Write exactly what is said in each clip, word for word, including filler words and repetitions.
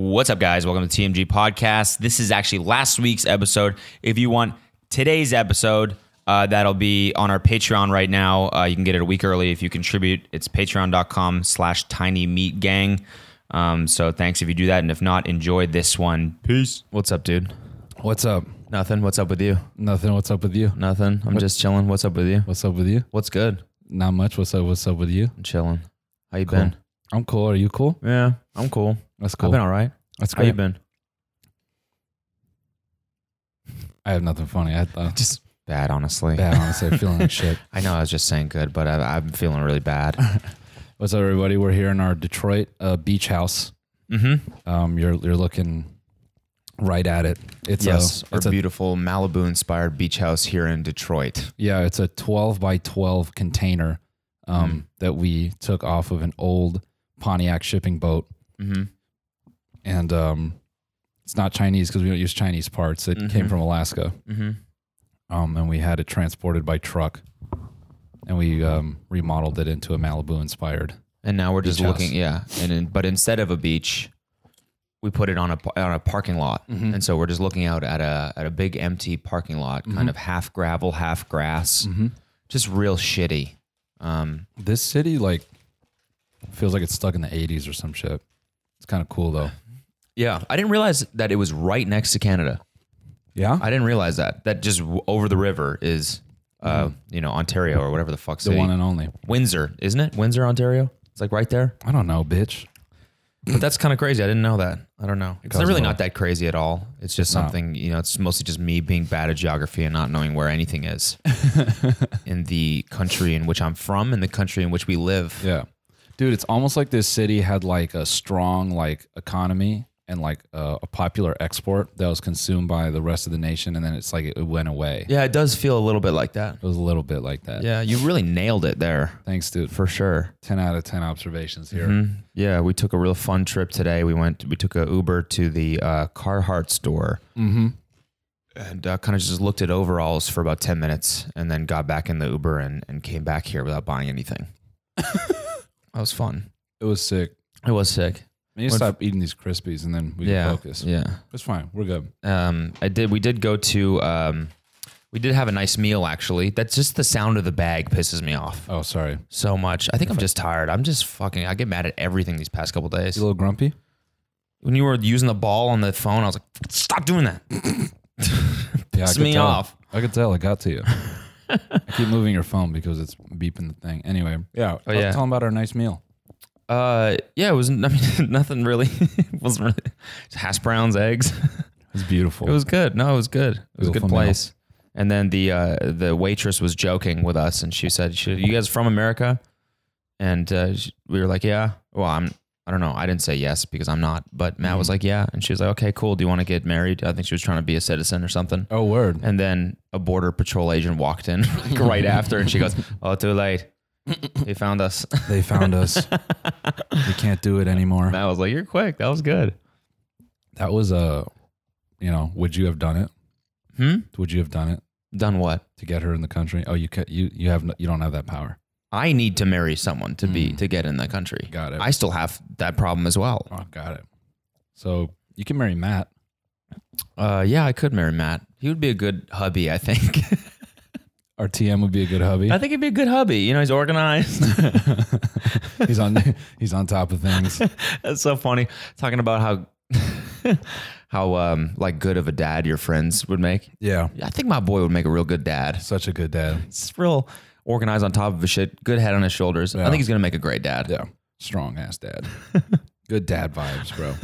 What's up, guys? Welcome to the T M G Podcast. This is actually last week's episode. If you want today's episode, uh, that'll be on our Patreon right now. Uh, you can get it a week early if you contribute. It's patreon.com slash tiny meat gang. Um, so thanks if you do that. And if not, enjoy this one. Peace. What's up, dude? What's up? Nothing. What's up with you? Nothing. What's up with you? Nothing. I'm What? just chilling. What's up with you? What's up with you? What's good? Not much. What's up? What's up with you? I'm chilling. How you Cool. been? I'm cool. Are you cool? Yeah, I'm cool. That's cool. I've been all right. That's How great. you been? I have nothing funny. I thought Just bad, honestly. bad. Honestly, I'm feeling like shit. I know I was just saying good, but I, I'm feeling really bad. What's up, everybody? We're here in our Detroit uh, beach house. Mm-hmm. Um, you're you're looking right at it. It's Yes, a, our it's a beautiful Malibu-inspired beach house here in Detroit. yeah. It's a twelve by twelve container um, Mm. that we took off of an old Pontiac shipping boat, Mm-hmm. and um, it's not Chinese because we don't use Chinese parts. It Mhm. came from Alaska. Mm-hmm. Um, and we had it transported by truck, and we um, remodeled it into a Malibu-inspired. And now we're just Beach looking, house. yeah. And in, but instead of a beach, we put it on a on a parking lot, Mhm. and so we're just looking out at a at a big empty parking lot, kind of half gravel, half grass, Mm-hmm. just real shitty. Um, This city like feels like it's stuck in the eighties or some shit. It's kind of cool though. yeah, I didn't realize that it was right next to Canada. Yeah, I didn't realize that. That just w- over the river is, uh, you know, Ontario or whatever the fuck the city. one and only. Windsor, isn't it? Windsor, Ontario. It's like right there. I don't know, bitch. But that's kind of crazy. I didn't know that. I don't know. It's Because really of- not that crazy at all. It's just It's not. something, you know, it's mostly just me being bad at geography and not knowing where anything is in the country in which I'm from and the country in which we live. Yeah, dude, it's almost like this city had like a strong like economy and like a, a popular export that was consumed by the rest of the nation, and then it's like it, it went away. Yeah, it does feel a little bit like that. It was a little bit like that. Yeah, you really nailed it there Thanks, dude. for sure. ten out of ten observations here. Mhm. Yeah, we took a real fun trip today. We went, we took a Uber to the uh, Carhartt store Mm-hmm. and uh, kind of just looked at overalls for about ten minutes and then got back in the Uber and, and came back here without buying anything. That was fun. It was sick. It was sick. I need to When- stop eating these Krispies and then we yeah, can focus. yeah. It's fine. We're good. Um, I did. We did go to. Um, we did have a nice meal actually. That's just the sound of the bag pisses me off Oh, sorry. so much. I think I'm just tired. I'm just fucking. I get mad at everything these past couple days. You a little grumpy? When you were using the ball on the phone, I was like, "Stop doing that." Yeah, I Piss could me tell. off. I could tell it got to you. I keep moving your phone because it's beeping the thing. Anyway, yeah. Oh, I was yeah. telling about our nice meal. Uh, yeah, it was. I mean, nothing really. It wasn't really. Just hash browns, eggs. It was beautiful. It was good. No, it was good. It was a Beautiful good meal. place. And then the uh, the waitress was joking with us, and she said, she, "You guys from America?" And uh, she, we were like, "Yeah." Well, I'm. I don't know. I didn't say yes because I'm not. But Matt was Mhm. like, "Yeah," and she was like, "Okay, cool. Do you want to get married?" I think she was trying to be a citizen or something. Oh, word. And then a border patrol agent walked in like right after, and she goes, "Oh, too late. They found us." They found us. We can't do it anymore. Matt was like, "You're quick. That was good." That was a, you know, would you have done it? Hmm. Would you have done it Done what? to get her in the country? Oh, you ca- you you have no, you don't have that power. I need to marry someone to be Mm. to get in the country. Got it. I still have that problem as well. oh, got it. So you can marry Matt. Uh, yeah, I could marry Matt. He would be a good hubby, I think. Our T M would be a good hubby. I think he'd be a good hubby. You know, he's organized. he's on he's on top of things. That's so funny. Talking about how how um like good of a dad your friends would make. Yeah, I think my boy would make a real good dad. such a good dad. He's real organized, on top of his shit, good head on his shoulders. I Yeah. think he's gonna make a great dad. Yeah, strong ass dad. Good dad vibes, bro.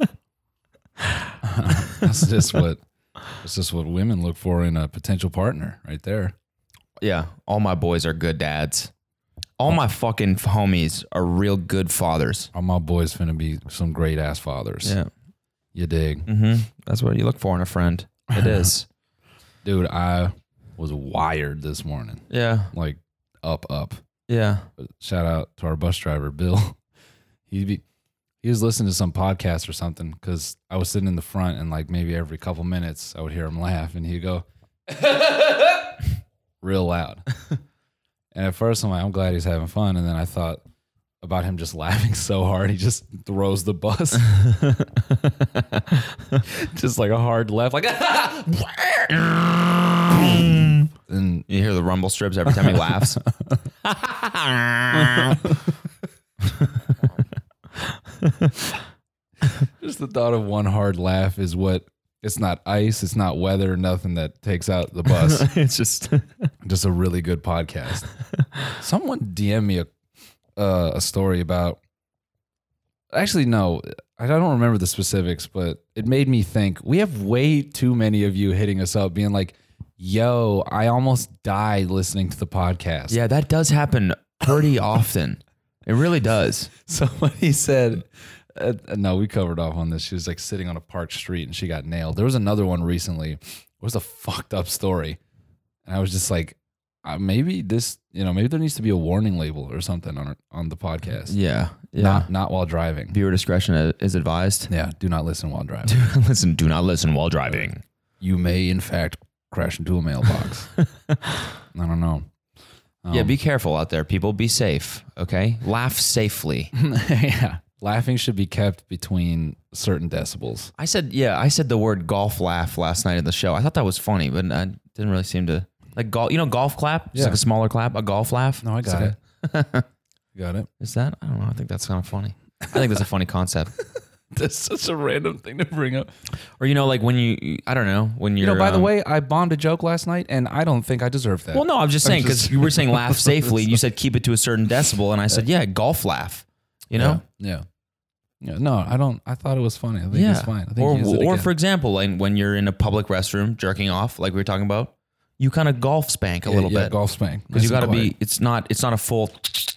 That's just what that's just what women look for in a potential partner, right there. Yeah, all my boys are good dads. All my fucking homies are real good fathers. All my boys finna be some great ass fathers. Yeah. You dig? Mm-hmm. That's what you look for in a friend. It is. Dude, I was wired this morning. Yeah. Like up, up. Yeah. Shout out to our bus driver, Bill. He be he was listening to some podcast or something because I was sitting in the front and like maybe every couple minutes I would hear him laugh and he'd go real loud. And at first I'm like, I'm glad he's having fun. And then I thought, about him just laughing so hard he just throws the bus. Just like a hard laugh, like and You hear the rumble strips every time he laughs. just the thought of one hard laugh is what it's not ice, it's not weather, nothing that takes out the bus. It's just Just a really good podcast. Someone D M me a uh, a story about. Actually, no, I don't remember the specifics, but it made me think we have way too many of you hitting us up, being like, "Yo, I almost died listening to the podcast." yeah, that does happen pretty often. It really does. Somebody said, uh, no, we covered off on this. She was like sitting on a park street and she got nailed. There was another one recently. It was a fucked up story. And I was just like, uh, maybe this, you know, maybe there needs to be a warning label or something on on the podcast. Yeah, yeah. Not, not while driving. Viewer discretion is advised. Yeah, do not listen while driving. Listen, do not listen while driving. You may, in fact, crash into a mailbox. I don't know. Um, Yeah, be careful out there, people. Be safe, okay? Laugh safely. yeah. Laughing should be kept between certain decibels. I said, yeah, I said the word golf laugh last night in the show. I thought that was funny, but I didn't really seem to like golf. You know, golf clap, just Yeah. like a smaller clap, a golf laugh. No, I It's got like it. a- You got it? Is that? I don't know. I think that's kind of funny. I think that's a funny concept. That's such a random thing to bring up. Or you know, like when you, I don't know, when you're. You know, by the um, way, I bombed a joke last night, and I don't think I deserve that. Well, no, I'm just I'm saying because just- you were saying laugh safely, and you said keep it to a certain decibel, and I said, yeah, golf laugh. You know. Yeah. yeah. Yeah. No, I don't. I thought it was funny. I think Yeah. it's fine. I think Or, use it or again. for example, like when you're in a public restroom jerking off, like we were talking about, you kind of golf spank a yeah, little yeah, bit golf spank because you Nice got to and be. quiet. It's not. It's not a full.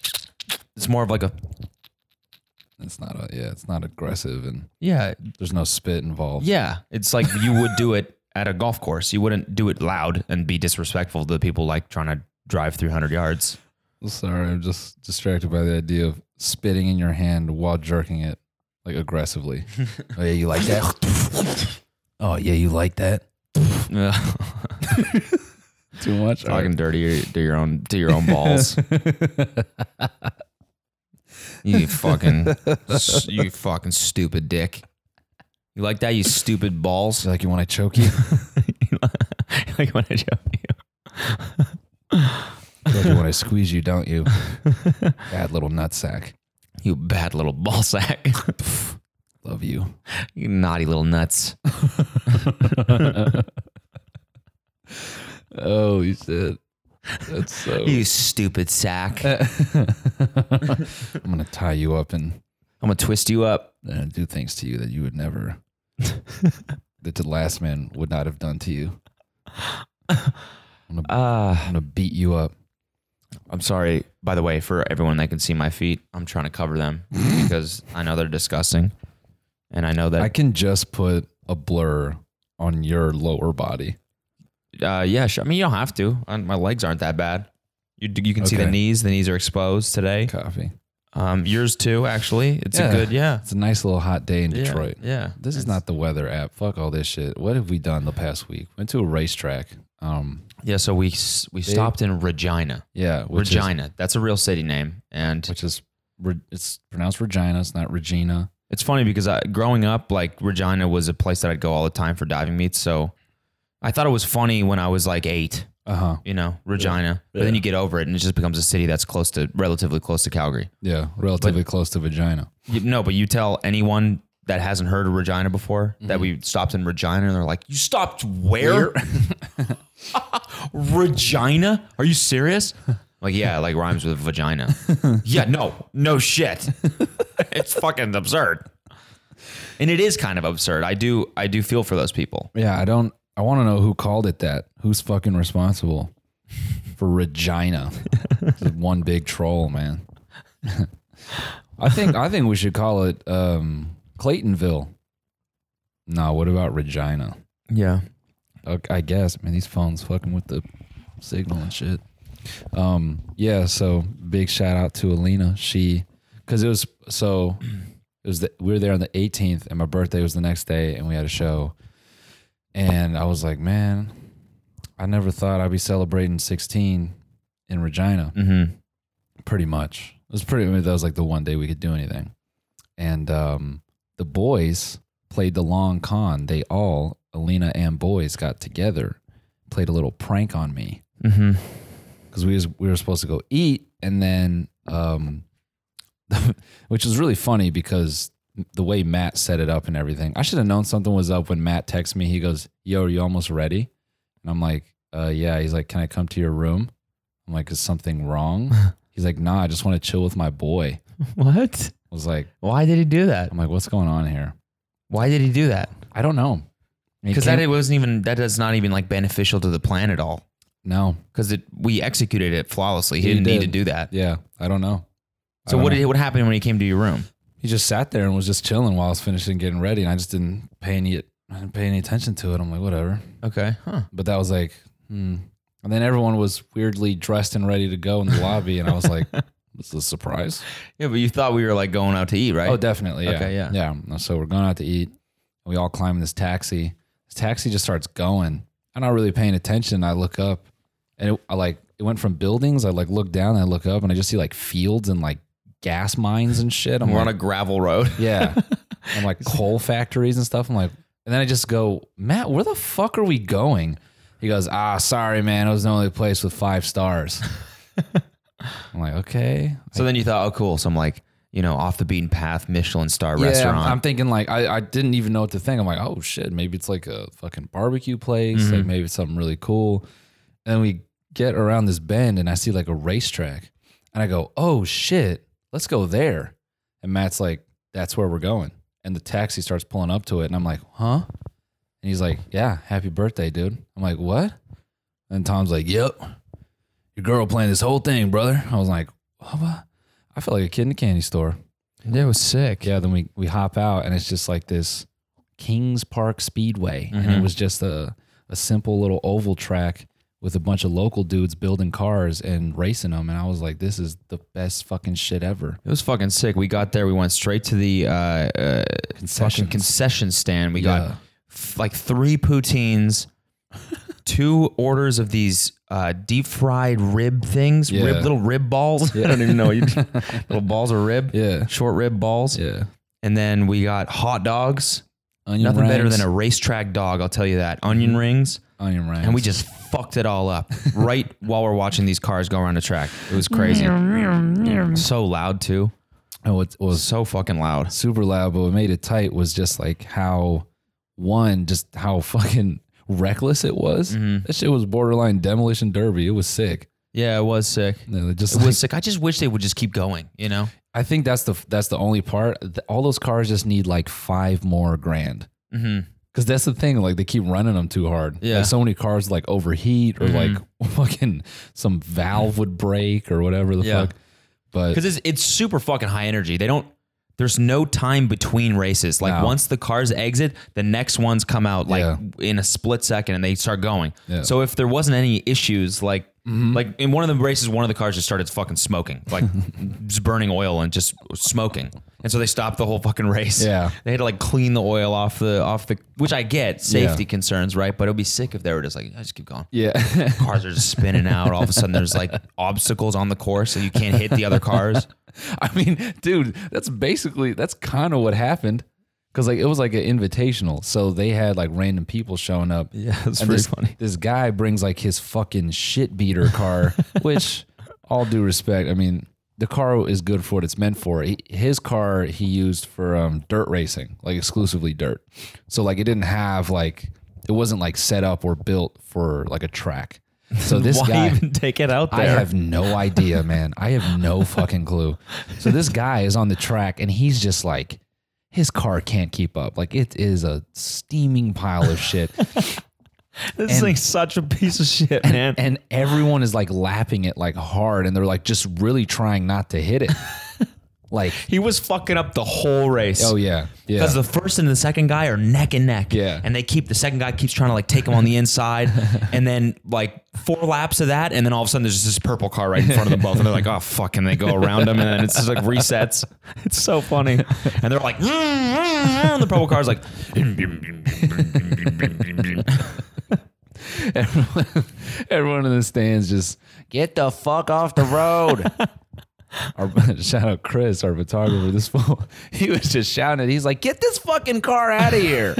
It's more of like a. It's not a. Yeah, it's not aggressive, and Yeah, there's no spit involved. yeah. It's like you would do it at a golf course. You wouldn't do it loud and be disrespectful to the people like trying to drive three hundred yards. Sorry, I'm just distracted by the idea of spitting in your hand while jerking it, like aggressively. Oh yeah, you like that? Oh yeah, you like that? Too much. All Talking dirty to your own to your own balls. You fucking, you fucking stupid dick. You like that, you stupid balls? You like you when I choke you? You like when I choke you? You like it when I squeeze you, don't you? Bad little nutsack. You bad little ball sack. Love you. You naughty little nuts. Oh, you said that's so. You stupid sack. I'm gonna tie you up and I'm gonna twist you up. uh, do things to you that you would never, that the last man would not have done to you. I'm gonna, Uh, I'm gonna beat you up. I'm sorry, by the way, for everyone that can see my feet. I'm trying to cover them because I know they're disgusting. And I know that, I can just put a blur on your lower body. uh, yeah, sure. I mean, you don't have to. Uh, My legs aren't that bad. You, you can see the Okay. knees. The knees are exposed today. Coffee. Um, yours too, actually. It's Yeah. a good, yeah. It's a nice little hot day in Yeah, Detroit. Yeah. This is It's- not the weather app. Fuck all this shit. What have we done the past week? Went to a racetrack. Um, Yeah, so we s- we stopped in Regina. yeah, which Regina. That's a real city name. And is which is Re- it's pronounced Regina. It's not Regina. it's funny because I, growing up, like Regina was a place that I'd go all the time for diving meets. So I thought it was funny when I was like eight, Uh huh. you know, Regina. But Yeah. then you get over it and it just becomes a city that's close to, relatively close to Calgary. Yeah, relatively close to vagina. You, no, but you tell anyone that hasn't heard of Regina before that we stopped in Regina and they're like, you stopped where? Regina? Are you serious? Like, yeah, like rhymes with vagina. Yeah, no, no shit. It's fucking absurd. And it is kind of absurd. I do, I do feel for those people. Yeah, I don't. I want to know who called it that. Who's fucking responsible for Regina? This is one big troll, man. I think. I think we should call it um, Claytonville. No, what about Regina? Yeah. Okay, I guess. Man, these phones fucking with the signal and shit. Um, yeah. So big shout out to Alina. She, because it was so. It was the, we were there on the eighteenth, and my birthday was the next day, and we had a show. And I was like, man, I never thought I'd be celebrating sixteen in Regina. Mm-hmm. pretty much. It was pretty. I mean, that was like the one day we could do anything, and um, the boys played the long con. They all, Alina and boys, got together, played a little prank on me because mm-hmm. we was we were supposed to go eat, and then um, which was really funny because the way Matt set it up and everything. I should have known something was up when Matt texted me. He goes, "Yo, are you almost ready?" And I'm like, uh, "Yeah." He's like, "Can I come to your room?" I'm like, "Is something wrong?" He's like, "Nah, I just want to chill with my boy." What? I was like, why did he do that? I'm like, "What's going on here?" Why did he do that? I don't know. Because that it wasn't even that is not even like beneficial to the plan at all. No, because it we executed it flawlessly. He, He didn't did. need to do that. Yeah, I don't know. I So don't what know. did what happened when he came to your room? He just sat there and was just chilling while I was finishing getting ready, and I just didn't pay any I didn't pay any attention to it. I'm like, whatever. Okay, huh? But that was like, hmm. And then everyone was weirdly dressed and ready to go in the lobby, and I was like, "This is a surprise." Yeah, but you thought we were like going out to eat, right? Oh, definitely. Yeah. Okay, yeah. Yeah. So we're going out to eat. We all climb in this taxi. This taxi just starts going. I'm not really paying attention. I look up, and it, I like it went from buildings. I like look down and I look up, and I just see like fields and like gas mines and shit. I'm We're like, on a gravel road. yeah. I'm like coal factories and stuff. I'm like, and then I just go, "Matt, where the fuck are we going?" He goes, "Ah, sorry, man. It was the only place with five stars." I'm like, okay. So then you thought, oh, cool. Some like you know off the beaten path Michelin star Yeah, restaurant. I'm, I'm thinking like I, I didn't even know what to think. I'm like, oh shit, maybe it's like a fucking barbecue place. Mm-hmm. Like maybe it's something really cool. And then we get around this bend and I see like a racetrack, and I go, oh shit, let's go there. And Matt's like, that's where we're going. And the taxi starts pulling up to it, and I'm like, huh? And he's like, yeah, happy birthday, dude. I'm like, what? And Tom's like, yep, your girl playing this whole thing, brother. I was like, what? I felt like a kid in a candy store. That was sick. Yeah, then we, we hop out, and it's just like this Kings Park Speedway. And it was just a, a simple little oval track with a bunch of local dudes building cars and racing them. And I was like, this is the best fucking shit ever. It was fucking sick. We got there. We went straight to the uh, uh, fucking Concessions. concession stand. We Yeah. got f- like three poutines, two orders of these uh, deep fried rib things, Yeah. rib, little rib balls. I don't even know. You little balls of rib. Yeah. Short rib balls. Yeah. And then we got hot dogs. Onion Nothing rings. better than a racetrack dog, I'll tell you that. Onion rings. Onion rings. And we just fucked it all up right while we're watching these cars go around the track. It was crazy. So loud too. Oh, it It was was so fucking loud. super loud, but what made it tight was just like how, one, just how fucking reckless it was. Mm-hmm. That shit was borderline demolition derby. It was sick. Yeah, it was sick. No, Just It like- was sick. I just wish they would just keep going, you know? I think that's the that's the only part. Th- All those cars just need like five more grand. Mm-hmm. Because that's the thing. Like they keep running them too hard. Yeah. Like so many cars like overheat or Mhm. like fucking some valve would break or whatever the Yeah. fuck. But Because it's, it's super fucking high energy. They don't, there's no time between races. Like No. once the cars exit, the next ones come out like Yeah. in a split second and they start going. Yeah. So if there wasn't any issues, like, like in one of the races, one of the cars just started fucking smoking, like just burning oil and just smoking. And so they stopped the whole fucking race. Yeah. They had to like clean the oil off the, off the, which I get safety Yeah. concerns, right? But it would be sick if they were just like, I just keep going. yeah. Cars are just spinning out. All of a sudden there's like obstacles on the course so you can't hit the other cars. I mean, dude, that's basically that's kind of what happened. Cause like it was like an invitational, so they had like random people showing up. Yeah, it's and pretty this, funny. This guy brings like his fucking shit beater car, which, all due respect, I mean, the car is good for what it's meant for. He, his car he used for um, dirt racing, like exclusively dirt. So like it didn't have like it wasn't like set up or built for like a track. So this Why guy, even take it out there? I have no idea, man. I have no fucking clue. So this guy is on the track and he's just like, his car can't keep up. Like it is a steaming pile of shit. This and- thing's such a piece of shit, man. And everyone is like lapping it like hard and they're like just really trying not to hit it. Like, He was fucking up the whole race. oh yeah. Yeah. Because the first and the second guy are neck and neck. Yeah. And they keep, the second guy keeps trying to like take him on the inside. And then like four laps of that. And then all of a sudden there's just this purple car right in front of them both. And they're like, oh, fuck. And they go around them. And then it's just like resets. It's so funny. And they're like, mm, mm, mm, and the purple car's like, everyone, everyone in the stands just get the fuck off the road. our shout out Chris, our photographer. This fool, he was just shouting. He's like, "Get this fucking car out of here!"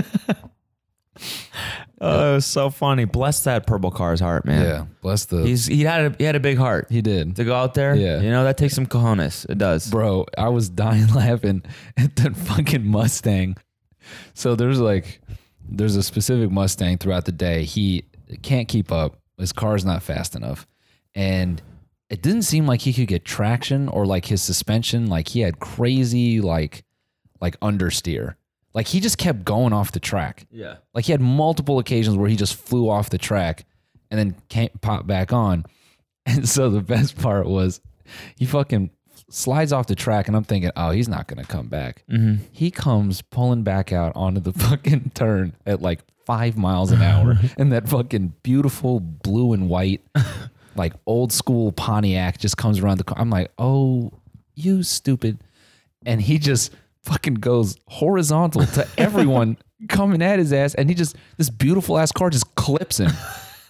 Oh, it was so funny. Bless that purple car's heart, man. Yeah, bless the. He's he had a, he had a big heart. He did. To go out there. Yeah. You know, that takes some cojones. It does. Bro, I was dying laughing at that fucking Mustang. So there's like, there's a specific Mustang throughout the day. He can't keep up. His car's not fast enough. And it didn't seem like he could get traction or like his suspension. Like he had crazy, like, like understeer. Like he just kept going off the track. Yeah. Like he had multiple occasions where he just flew off the track and then can't pop back on. And so the best part was he fucking slides off the track and I'm thinking, oh, he's not going to come back. Mm-hmm. He comes pulling back out onto the fucking turn at like five miles an hour. And that fucking beautiful blue and white, like old school Pontiac just comes around the car. I'm like, oh, you stupid. And he just fucking goes horizontal to everyone coming at his ass, and he just this beautiful ass car just clips him.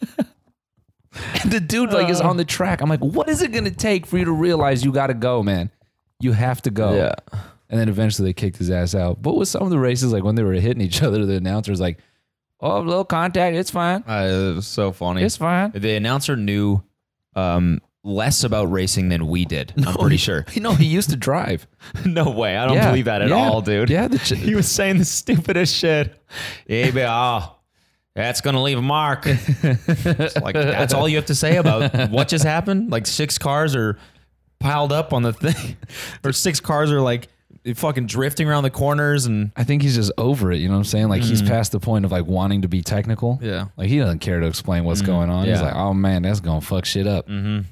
And the dude like is on the track. I'm like, what is it gonna take for you to realize you gotta go, man? You have to go. Yeah. And then eventually they kicked his ass out. But with some of the races, like when they were hitting each other, the announcer's like, "Oh, a little contact, it's fine. Uh, it was so funny. It's fine." The announcer knew um, less about racing than we did. I'm pretty sure. You know, he used to drive. No way. I don't Yeah, believe that at yeah, all, dude. Yeah, the ch- He was saying the stupidest shit. Yeah, but, oh, that's going to leave a mark. It's like, that's all you have to say about what just happened? Like six cars are piled up on the thing. Or six cars are like fucking drifting around the corners. And I think he's just over it. You know what I'm saying? Like he's past the point of like wanting to be technical. Yeah. Like he doesn't care to explain what's going on. He's Yeah. like, oh man, that's going to fuck shit up.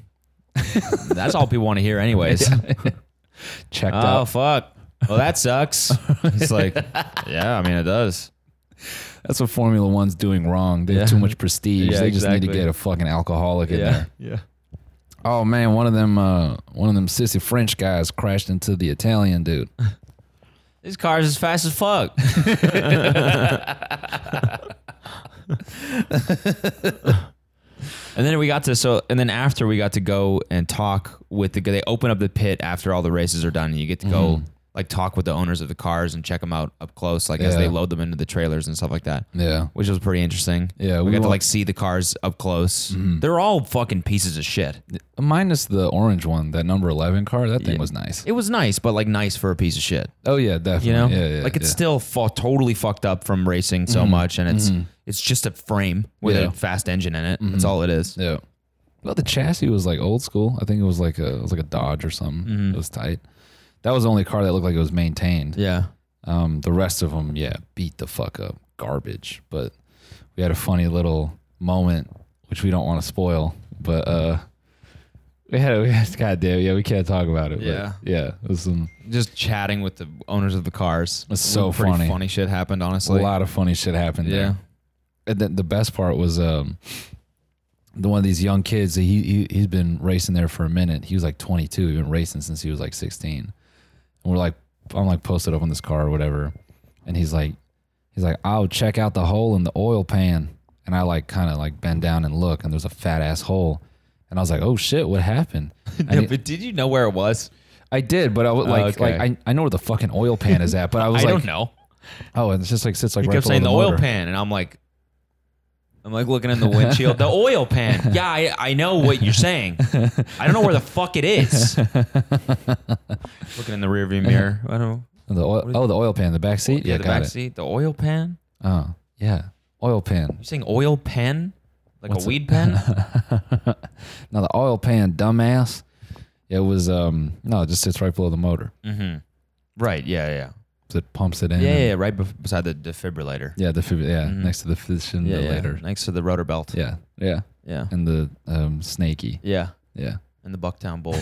that's all people want to hear anyways. Checked Oh, out. fuck. Well, that sucks. It's like, yeah, I mean, it does. That's what Formula One's doing wrong. They Yeah. have too much prestige. Yeah, they just need to exactly. get a fucking alcoholic in there. Yeah. Oh man, one of them uh, one of them sissy French guys crashed into the Italian dude. This car's as fast as fuck. And then we got to so, and then after we got to go and talk with the. They open up the pit after all the races are done, and you get to go like talk with the owners of the cars and check them out up close, like as Yeah. they load them into the trailers and stuff like that. Yeah. Which was pretty interesting. Yeah, we, we got to wa- like see the cars up close. They're all fucking pieces of shit. Minus the orange one, that number eleven car, that thing Yeah. was nice. It was nice, but like nice for a piece of shit. Oh yeah, definitely. You know, yeah, yeah, like it's yeah. still fu- totally fucked up from racing so much, and it's it's just a frame with Yeah. a fast engine in it. That's all it is. Yeah. Well, the chassis was like old school. I think it was like a it was like a Dodge or something. It was tight. That was the only car that looked like it was maintained. Yeah. Um, the rest of them, yeah, beat the fuck up, garbage. But we had a funny little moment, which we don't want to spoil. But uh, we had, we had, goddamn, yeah, we can't talk about it. but Yeah. yeah, it was some Just chatting with the owners of the cars. It's so Pretty funny. funny shit happened, a honestly. lot of funny shit happened Yeah. there. And then the best part was um, the one of these young kids. He, he he's been racing there for a minute. He was like twenty-two. He's been racing since he was like sixteen. And we're like, I'm like posted up on this car or whatever, and he's like, he's like, I'll check out the hole in the oil pan. And I like kind of like bend down and look, and there's a fat ass hole. And I was like, oh shit, what happened? And Yeah, he- but did you know where it was? I did, but I was like, okay. like I, I know where the fucking oil pan is at, but I was I like, don't know. oh, and it's just like sits like He right kept below saying the, the oil motor. pan, and I'm like, I'm like looking in the windshield. The oil pan. Yeah, I, I know what you're saying. I don't know where the fuck it is. Looking in the rearview mirror. I don't know. The oil, oh, the oil pan, the back seat. Yeah, Yeah, the got back it. seat. The oil pan. Oh, yeah, oil pan. You saying oil pen? Like What's a it? weed pen? No, the oil pan, dumbass. It was um no, it just sits right below the motor. Mm-hmm. Right. Yeah. Yeah. So it pumps it in. Yeah. and- Yeah. Right bef- beside the defibrillator. yeah, the fib- yeah, Mhm. next to the Yeah. defibrillator. Yeah. Next to the rotor belt. Yeah, yeah, Yeah. and the um snaky. Yeah. Yeah. And the Bucktown Bull.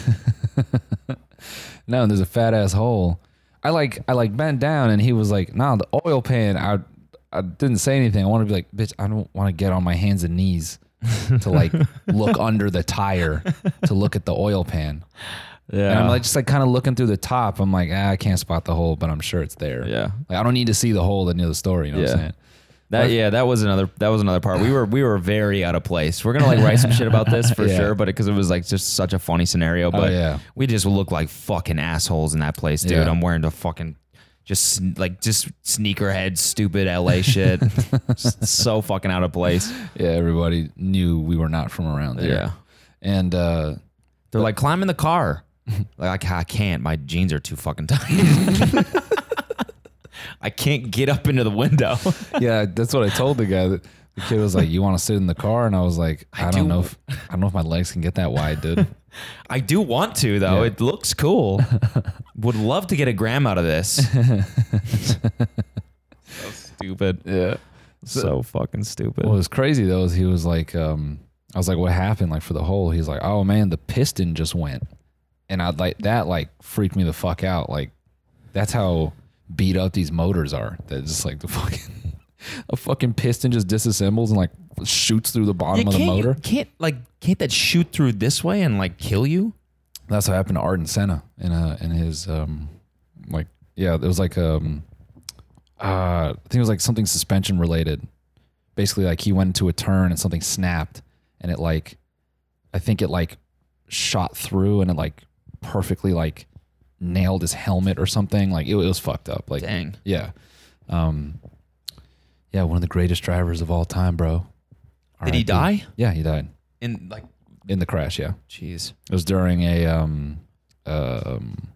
No, and there's a fat ass hole. I like I like bent down, and he was like, "No, the oil pan." I I didn't say anything. I want to be like, "Bitch, I don't want to get on my hands and knees to like look under the tire to look at the oil pan." Yeah. And I'm like just like kind of looking through the top. I'm like, ah, I can't spot the hole, but I'm sure it's there. Yeah. Like I don't need to see the hole to know the story. You know what Yeah. I'm saying? That yeah, that was another that was another part. We were we were very out of place. We're gonna like write some shit about this for Yeah. sure, but because it, it was like just such a funny scenario. But yeah. we just look like fucking assholes in that place, dude. Yeah. I'm wearing the fucking just like just sneakerhead, stupid L A shit. Just so fucking out of place. Yeah, everybody knew we were not from around there. Yeah, And uh, they're like, climb in the car. Like I can't. My jeans are too fucking tight. I can't get up into the window. yeah, that's what I told the guy. That the kid was like, "You want to sit in the car?" And I was like, "I, I don't do. know if I don't know if my legs can get that wide, dude." I do want to though. Yeah. It looks cool. Would love to get a gram out of this. So stupid. Yeah. So fucking stupid. What was crazy though is he was like, um, I was like, "What happened?" Like for the hole, he's like, "Oh man, the piston just went," and I like that like freaked me the fuck out. Like that's how beat up these motors are. That just like the fucking a fucking piston just disassembles and like shoots through the bottom Yeah, of the can't you- motor. can't like can't that shoot through this way and like kill you? That's what happened to Arden Senna in a in his um like yeah, it was like um uh I think it was like something suspension related. Basically like he went into a turn and something snapped and it like I think it like shot through and it like perfectly like nailed his helmet or something. Like it, it was fucked up. Like Dang. yeah. Um yeah, one of the greatest drivers of all time, bro. Did he R I P. die? Yeah, he died In like in the crash, yeah. jeez. It was during a um, um,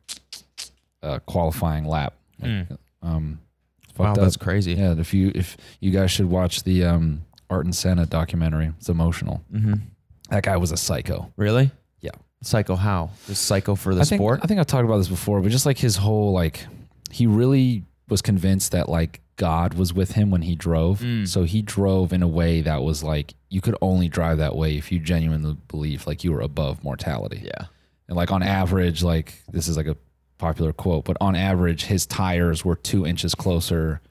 uh, qualifying lap. Mm. Um, it's Wow, fucked that's up. crazy. Yeah, if you if you guys should watch the um, Arden Senna documentary, it's emotional. Mm-hmm. That guy was a psycho. Really? Yeah. Psycho how? Just psycho for the I think, sport? I think I've talked about this before, but just like his whole like, he really was convinced that like God was with him when he drove. Mm. So he drove in a way that was like you could only drive that way if you genuinely believe like you were above mortality. Yeah. And like on average, like this is like a popular quote, but on average, his tires were two inches closer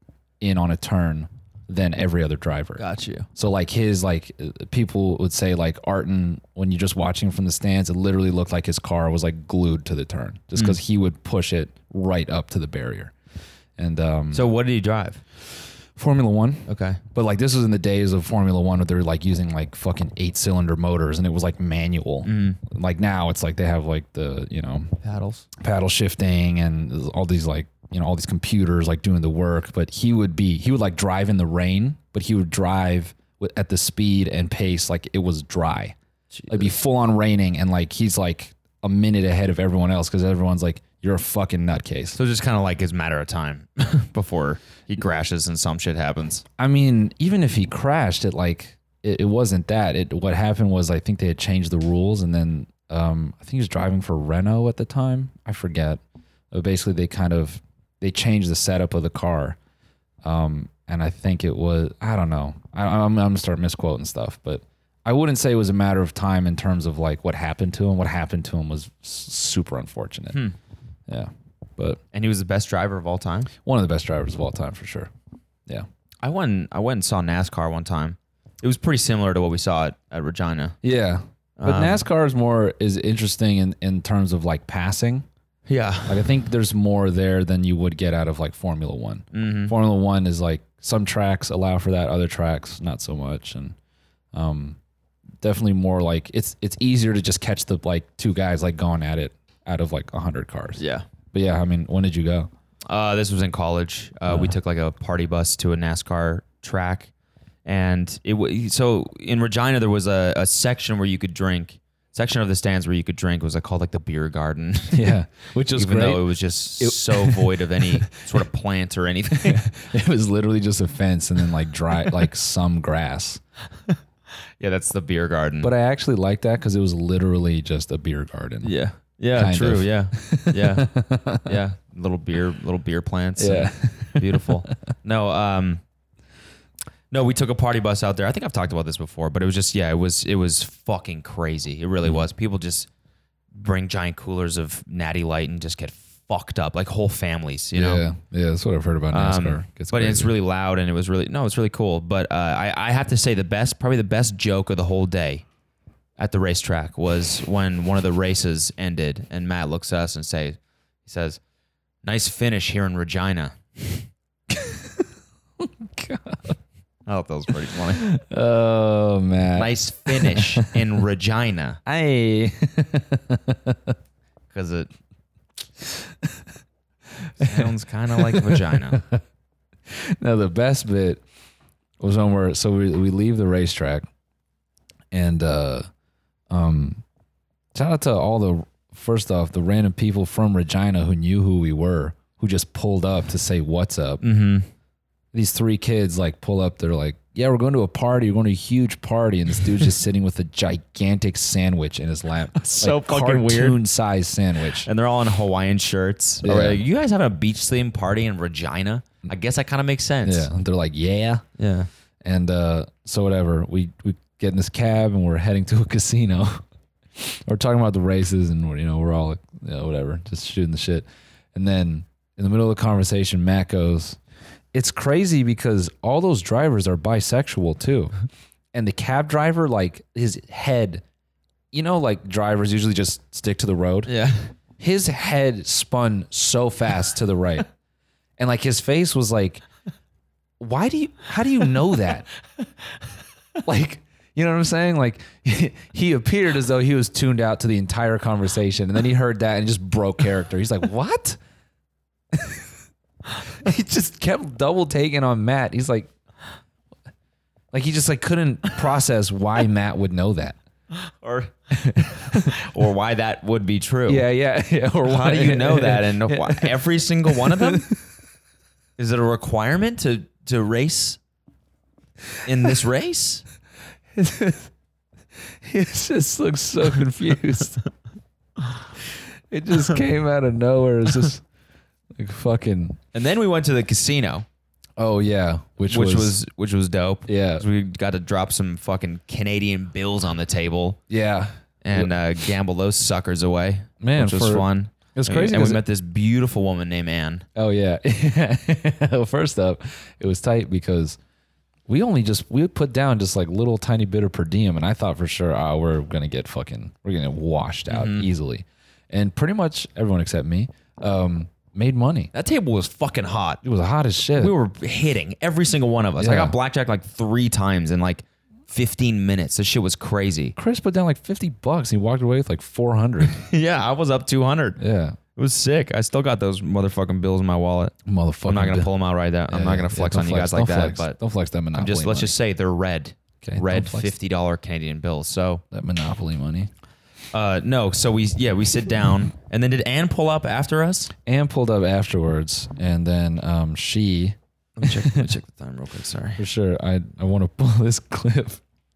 in on a turn than every other driver. Got you. So like his like uh, people would say like Arden, when you're just watching from the stands, it literally looked like his car was like glued to the turn just because he would push it right up to the barrier. And um, So what did he drive? Formula One. Okay. But like this was in the days of Formula One where they're like using like fucking eight cylinder motors and it was like manual. Mm. Like now it's like they have like the, you know, Paddles. paddle shifting and all these like, you know, all these computers like doing the work. But he would be, he would like drive in the rain, but he would drive with, at the speed and pace like it was dry. It'd be full on raining and like he's like a minute ahead of everyone else because everyone's like, you're a fucking nutcase. So just kind of like his matter of time before he crashes and some shit happens. I mean, even if he crashed, it like it, it wasn't that. It what happened was I think they had changed the rules, and then um, I think he was driving for Renault at the time. I forget. But basically, they kind of they changed the setup of the car, um, and I think it was I don't know. I, I'm, I'm gonna start misquoting stuff, but I wouldn't say it was a matter of time in terms of like what happened to him. What happened to him was s- super unfortunate. Hmm. Yeah, but And he was the best driver of all time. one of the best drivers of all time for sure. Yeah. I went I went and saw NASCAR one time. It was pretty similar to what we saw at, at Regina. Yeah. But Um, NASCAR is more is interesting in, in terms of like passing. Yeah. Like I think there's more there than you would get out of like Formula One. Mm-hmm. Formula One is like some tracks allow for that, other tracks not so much, and um, definitely more like it's it's easier to just catch the like two guys like going at it out of like a hundred cars. Yeah. But yeah, I mean, when did you go? Uh, this was in college. Uh, We took like a party bus to a NASCAR track, and it w- so in Regina there was a, a section where you could drink. Section of the stands where you could drink was like called like the beer garden. Yeah, which was Even great. though it was just It- so void of any sort of plant or anything. It was literally just a fence and then like dry like some grass. Yeah, that's the beer garden. But I actually liked that because it was literally just a beer garden. yeah, yeah, Kind true. of. Yeah, yeah, yeah. Little beer, little beer plants. Yeah. Beautiful. No, um, no, we took a party bus out there. I think I've talked about this before, but it was just yeah, it was it was fucking crazy. It really was. People just bring giant coolers of Natty Light and just get fucked up, like whole families. You know. Yeah, yeah, that's what I've heard about Um, NASCAR. Gets but it's crazy. really loud and it was really no, it's really cool. But uh, I I have to say the best, probably the best joke of the whole day at the racetrack was when one of the races ended and Matt looks at us and say he says, "Nice finish here in Regina." God. I thought that was pretty funny. Oh, man. Nice finish in Regina. Hey. Because it sounds kind of like vagina. Now, the best bit was when we're, so we, we leave the racetrack and, uh, um, shout out to all the, first off, the random people from Regina who knew who we were, who just pulled up to say, what's up? Mm-hmm. These three kids like pull up. They're like, yeah, we're going to a party. We're going to a huge party. And this dude's just sitting with a gigantic sandwich in his lap. So like fucking weird. Cartoon-sized sandwich. And they're all in Hawaiian shirts. Yeah. Or like, you guys having a beach theme party in Regina? I guess that kind of makes sense. Yeah. And they're like, yeah. Yeah. And uh, so whatever. We, we get in this cab and we're heading to a casino. We're talking about the races and we're, you know, we're all like, you know, whatever, just shooting the shit. And then in the middle of the conversation, Matt goes, it's crazy because all those drivers are bisexual too. And the cab driver, like his head, you know, like drivers usually just stick to the road. Yeah. His head spun so fast to the right. And like his face was like, why do you, how do you know that? Like, you know what I'm saying? Like he, he appeared as though he was tuned out to the entire conversation. And then he heard that and just broke character. He's like, what? He just kept double taking on Matt. He's like, like he just like couldn't process why Matt would know that, Or or why that would be true. yeah, yeah, yeah. Or How do you know that? And why, every single one of them? Is it a requirement to, to race in this race? He just looks so confused. It just came out of nowhere. It's just like fucking. And then we went to the casino, Oh yeah, which, which was, was which was dope. Yeah. So we got to drop some fucking Canadian bills on the table yeah. and uh, gamble those suckers away. Man, which was for- fun. It was crazy And we 'cause it- met this beautiful woman named Anne. Oh yeah. Well, first up, it was tight because we only just we put down just like little tiny bit of per diem, and I thought for sure, oh, we're gonna get fucking we're gonna get washed out easily, and pretty much everyone except me um, made money. That table was fucking hot. It was hot as shit. We were hitting every single one of us. I Yeah. got blackjack like three times in like fifteen minutes. This shit was crazy. Chris put down like fifty bucks. And he walked away with like four hundred. Yeah, I was up two hundred. Yeah, It was sick. I still got those motherfucking bills in my wallet. motherfucker. I'm not gonna pull them out right now. I'm not gonna flex on you guys like that. Flex. But don't flex that monopoly. I'm just let's money. just say they're red. Okay, Red don't flex fifty dollar Canadian bills. So that monopoly money. uh no, so we yeah, we sit down and then did Anne pull up after us? Anne pulled up afterwards, and then um, she, Let me check let me check the time real quick, sorry. for sure, I I want to pull this clip.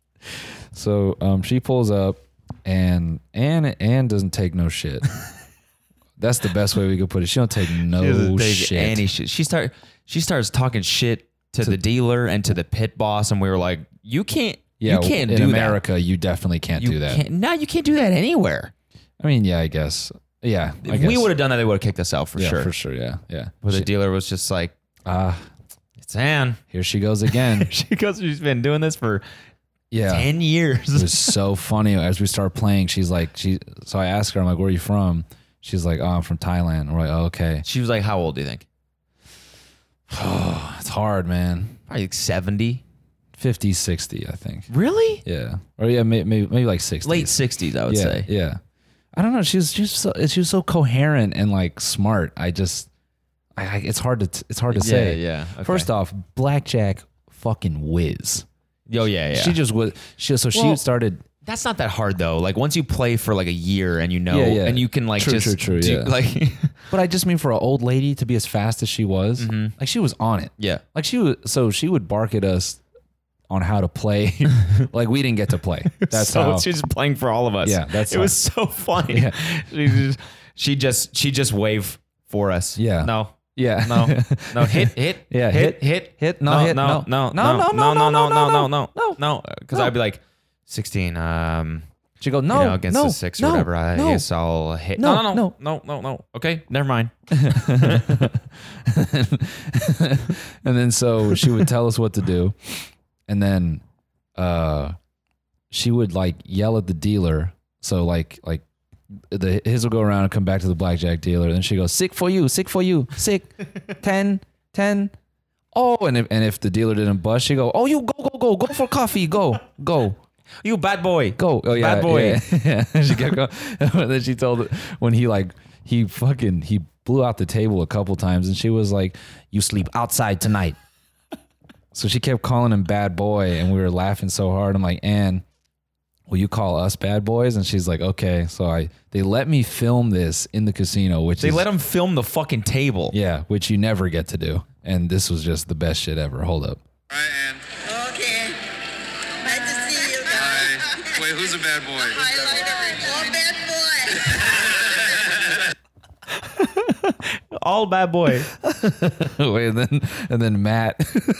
So um, she pulls up, and Anne Anne doesn't take no shit. That's the best way we could put it. She don't take no She doesn't take shit. any shit. She start she starts talking shit to, the dealer and to the pit boss, and we were like, you can't yeah, you can't in do America, you definitely can't that. You do that. Can't, no, you can't do that anywhere. I mean, yeah, I guess. Yeah, I If guess. we would have done that, they would have kicked us out for yeah, sure. for sure. Yeah, yeah. But the She- dealer was just like, Ah, it's Anne. here she goes again. She goes, she's been doing this for Yeah. ten years. It was so funny as we start playing. She's like, she. So I asked her, I'm like, where are you from? She's like, oh, I'm from Thailand. And we're like, oh, okay. She was like, how old do you think? Oh, it's hard, man. Probably like seventy. fifty, sixty, I think. Really? Yeah. Or yeah, maybe maybe, maybe like sixty. Late sixties, I would yeah, say. Yeah. I don't know. She was just so she was so coherent and like smart. I just, I, I it's hard to t- it's hard to say. Yeah, yeah. Okay. First off, blackjack, fucking whiz. Yo, yeah, yeah. She just was. She so she Well, started. That's not that hard though. Like once you play for like a year and you know, Yeah, yeah. and you can like True, just true, true, do, yeah. like, But I just mean for an old lady to be as fast as she was, Mm-hmm. like she was on it. yeah. Like she was, so she would bark at us on how to play. Like we didn't get to play. That's so how. she's just playing for all of us. Yeah, that's it how- was so funny. Yeah. she just she just she just waved for us. Yeah. No. Yeah. No. No. Hit. Hit. Yeah, Hit. hit, Hit. hit, no, No. hit, No. no. No. No, No. no, No. no, No. no, No. No. no, No. Because no. I'd be like sixteen. Um. She go, no, you know, against no, the six no, or whatever. I no. guess I'll hit. No, No. No. no. No. No. No. No. Okay. Never mind. And then so she would tell us what to do, and then uh, she would like yell at the dealer. So like like the his will go around and come back to the blackjack dealer. And then she goes, sick for you, sick for you, sick, ten, ten. Oh, and if, and if the dealer didn't bust, she go, oh, you go, go, go, go for coffee. Go, go. You bad boy. Go. Oh, yeah. Bad boy. Yeah. yeah. She kept going. And then she told it when he like, he fucking, he blew out the table a couple times and she was like, you sleep outside tonight. So she kept calling him bad boy and we were laughing so hard. I'm like, Ann, will you call us bad boys? And she's like, okay. So I, they let me film this in the casino, which They is, let him film the fucking table. yeah, which you never get to do. And this was just the best shit ever. Hold up. All right, Ann. Okay. Nice to see you guys. Hi. Wait, who's a bad boy? Who's a bad boy? Oh, bad boy. All bad boy. Wait, and then and then Matt.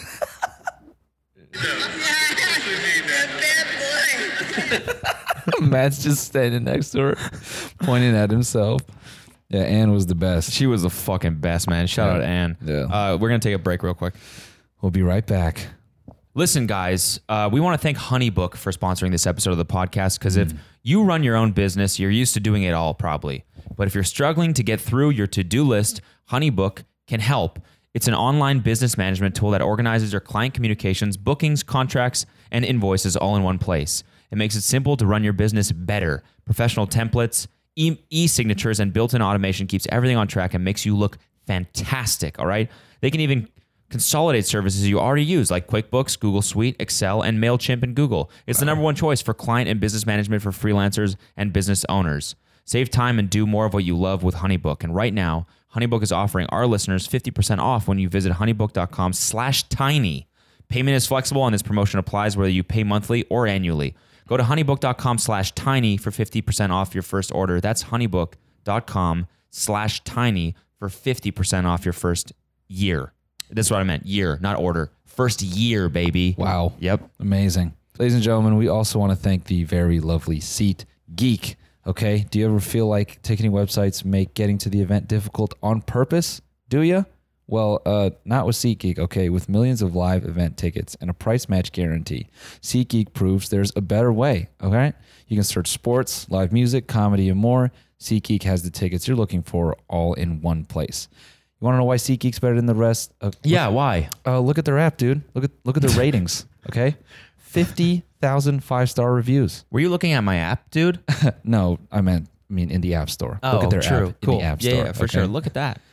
Bad boy. Matt's just standing next to her, pointing at himself. Yeah, Ann was the best. She was the fucking best, man. Shout Yeah. out to Ann. Yeah. Uh, we're going to take a break real quick. We'll be right back. Listen, guys, uh, we want to thank HoneyBook for sponsoring this episode of the podcast because if you run your own business, you're used to doing it all probably. But if you're struggling to get through your to-do list, HoneyBook can help. It's an online business management tool that organizes your client communications, bookings, contracts, and invoices all in one place. It makes it simple to run your business better. Professional templates, e- e-signatures, and built-in automation keeps everything on track and makes you look fantastic, all right? They can even consolidate services you already use like QuickBooks, Google Suite, Excel, and MailChimp and Google. It's the number one choice for client and business management for freelancers and business owners. Save time and do more of what you love with HoneyBook. And right now, HoneyBook is offering our listeners fifty percent off when you visit honeybook.com slash tiny. Payment is flexible and this promotion applies whether you pay monthly or annually. Go to honeybook.com slash tiny for fifty percent off your first order. That's honeybook.com slash tiny for fifty percent off your first year. That's what I meant. Year, not order. First year, baby. Wow. Yep. Amazing. Ladies and gentlemen, we also want to thank the very lovely Seat Geek. Okay. Do you ever feel like ticketing websites make getting to the event difficult on purpose? Do you? Well, uh, not with SeatGeek, okay? With millions of live event tickets and a price match guarantee, SeatGeek proves there's a better way, okay? You can search sports, live music, comedy, and more. SeatGeek has the tickets you're looking for all in one place. You want to know why SeatGeek's better than the rest? Uh, Yeah, why? uh, look at their app, dude. Look at look at their ratings, okay? fifty thousand five-star reviews. Were you looking at my app, dude? No, I meant, I mean in the App Store. Oh, look at their true. app Cool. in the App yeah, Store. yeah, for okay? sure. Look at that.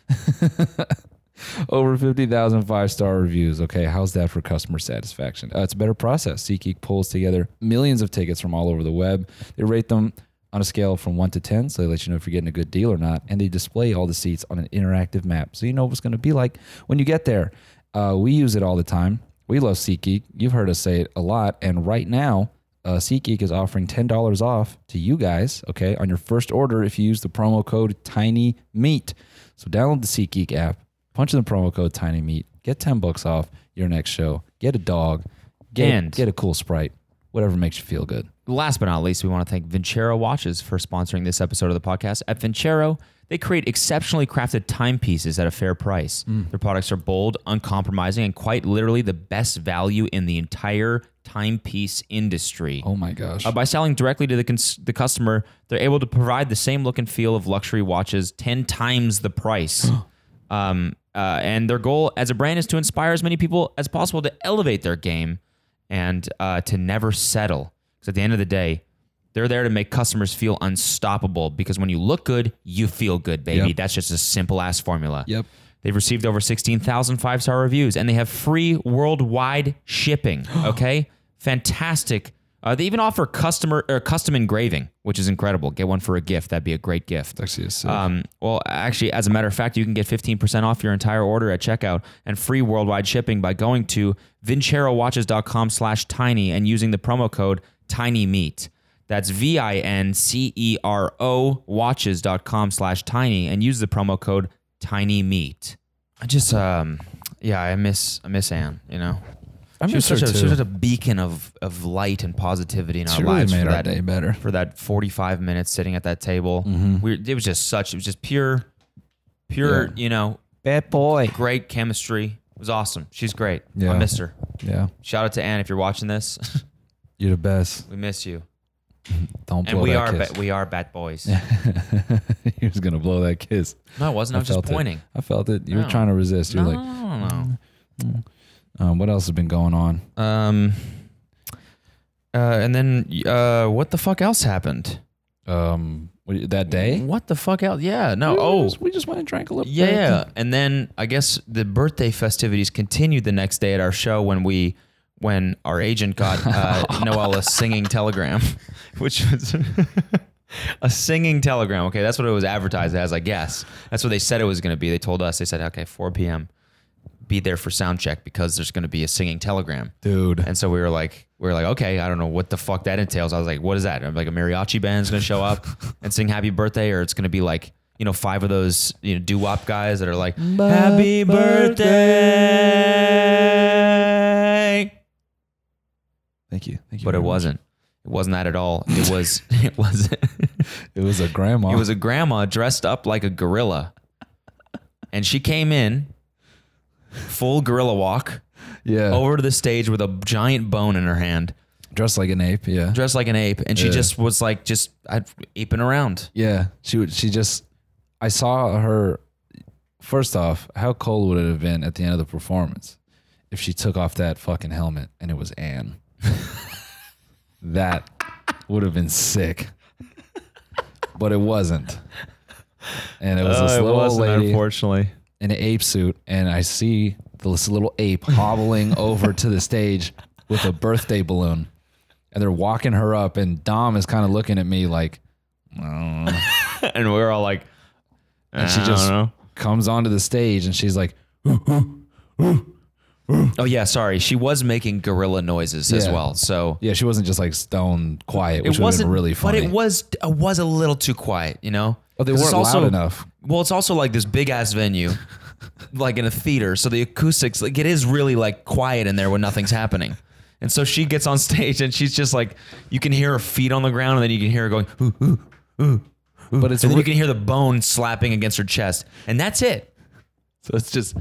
Over fifty thousand five-star reviews. Okay, how's that for customer satisfaction? Uh, it's a better process. SeatGeek pulls together millions of tickets from all over the web. They rate them on a scale from one to ten, so they let you know if you're getting a good deal or not, and they display all the seats on an interactive map, so you know what it's going to be like when you get there. Uh, we use it all the time. We love SeatGeek. You've heard us say it a lot, and right now, uh, SeatGeek is offering ten dollars off to you guys, okay, on your first order if you use the promo code TINYMEAT. So download the SeatGeek app, punch in the promo code TINYMEAT, get ten bucks off your next show, get a dog, get, And- get a cool Sprite, whatever makes you feel good. Last but not least, we want to thank Vincero Watches for sponsoring this episode of the podcast. At Vincero, they create exceptionally crafted timepieces at a fair price. Their products are bold, uncompromising, and quite literally the best value in the entire timepiece industry. Oh my gosh. Uh, by selling directly to the cons- the customer, they're able to provide the same look and feel of luxury watches ten times the price. um, uh, and their goal as a brand is to inspire as many people as possible to elevate their game and uh, to never settle. Because at the end of the day, they're there to make customers feel unstoppable. Because when you look good, you feel good, baby. Yep. That's just a simple ass formula. Yep. They've received over sixteen thousand five-star reviews, and they have free worldwide shipping. Okay? Fantastic. Uh, they even offer customer or custom engraving, which is incredible. Get one for a gift. That'd be a great gift. Actually, it's sick. Um, well, actually, as a matter of fact, you can get fifteen percent off your entire order at checkout and free worldwide shipping by going to vincerowatches.com slash tiny and using the promo code TINYMEAT. That's V-I-N-C-E-R-O watches.com slash tiny and use the promo code TINYMEAT. I just, um, yeah, I miss, I miss Anne, you know? I She was, miss her such a, she too. was such a beacon of, of light and positivity in our She really lives made for our that day better. for that forty-five minutes sitting at that table. We it was just such it was just pure, pure Yeah. you know, Bad boy. great chemistry. It was awesome. She's great. Yeah. I miss her. Yeah. Shout out to Anne if you're watching this. You're the best. We miss you. Don't blow And we that are kiss. ba- we are bad boys. He was going to blow that kiss. No, I wasn't. I was just felt it. pointing. I felt it. You No. were trying to resist. You're No, like, no, no, no. Um, what else has been going on? Um, uh, and then uh, what the fuck else happened? Um, what- that day? What the fuck else? Yeah, no. We Oh, just- we just went and drank a little. yeah, bit. yeah. And then I guess the birthday festivities continued the next day at our show when we when our agent got uh, Noelle a singing telegram, which was a singing telegram. Okay, that's what it was advertised as, I guess. That's what they said it was going to be. They told us. They said, okay, four p.m. be there for sound check because there's going to be a singing telegram. dude. And so we were like, we were like, okay, I don't know what the fuck that entails. I was like, what is that? I'm like, a mariachi band's going to show up and sing happy birthday, or it's going to be like, you know, five of those, you know, doo-wop guys that are like, happy birthday. Thank you. Thank you. But it very much. wasn't. It wasn't that at all. It was, it was, It was a grandma. it was a grandma dressed up like a gorilla. And she came in full gorilla walk yeah. over to the stage with a giant bone in her hand, Dressed like an ape. Yeah. dressed like an ape, and she Yeah. just was like just uh, aping around. Yeah. She would. She just. I saw her. First off, how cold would it have been at the end of the performance if she took off that fucking helmet and it was Anne? That would have been sick. But it wasn't. And it was this little old lady unfortunately. in an ape suit, and I see this little ape hobbling over to the stage with a birthday balloon, and they're walking her up, and Dom is kind of looking at me like, "Oh." And we were all like, And she I just don't know. comes onto the stage, and she's like, Oh yeah, sorry. She was making gorilla noises as Yeah. well. So yeah, she wasn't just like stone quiet, which it would have wasn't been really funny. But it was it was a little too quiet, you know? Oh, they 'Cause weren't it's also, loud enough. Well, it's also like this big ass venue, like in a theater. So the acoustics, like it is really like quiet in there when nothing's happening. And so she gets on stage and she's just like, you can hear her feet on the ground, and then you can hear her going, ooh, ooh, ooh. But it's And then re- you can hear the bone slapping against her chest, and that's it. So it's just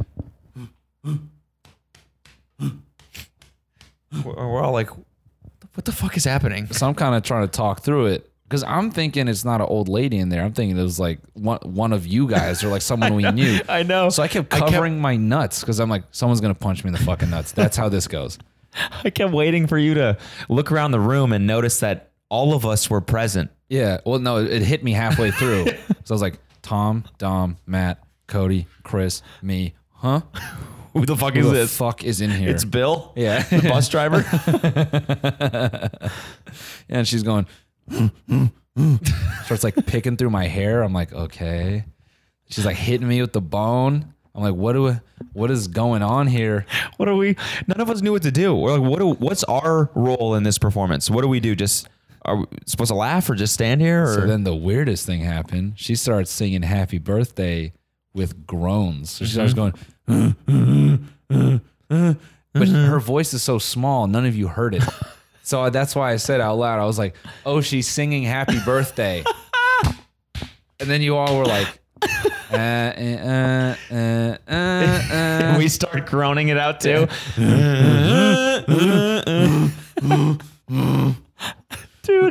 we're we're all like, what the fuck is happening? so I'm kind of trying to talk through it because I'm thinking it's not an old lady in there. I'm thinking it was like one one of you guys or like someone we knew. I know. So I kept I kept- covering my nuts because I'm like, someone's gonna punch me in the fucking nuts. That's how this goes. I kept waiting for you to look around the room and notice that all of us were present. Yeah. Well, no, it hit me halfway through. So I was like, Tom, Dom, Matt, Cody, Chris, me. Huh? Who the fuck Who is the this? fuck is in here? It's Bill, yeah. the bus driver. And she's going, starts like picking through my hair. I'm like, okay. She's like hitting me with the bone. I'm like, what do I, what is going on here? What are we? None of us knew what to do. We're like, what? Do, what's our role in this performance? What do we do? Just are we supposed to laugh or just stand here? Or So then the weirdest thing happened. She starts singing happy birthday with groans. So she starts going, but her voice is so small, none of you heard it. So that's why I said out loud, I was like, oh, she's singing happy birthday. And then you all were like, uh, uh, uh, uh, uh, uh. we start groaning it out too. Dude.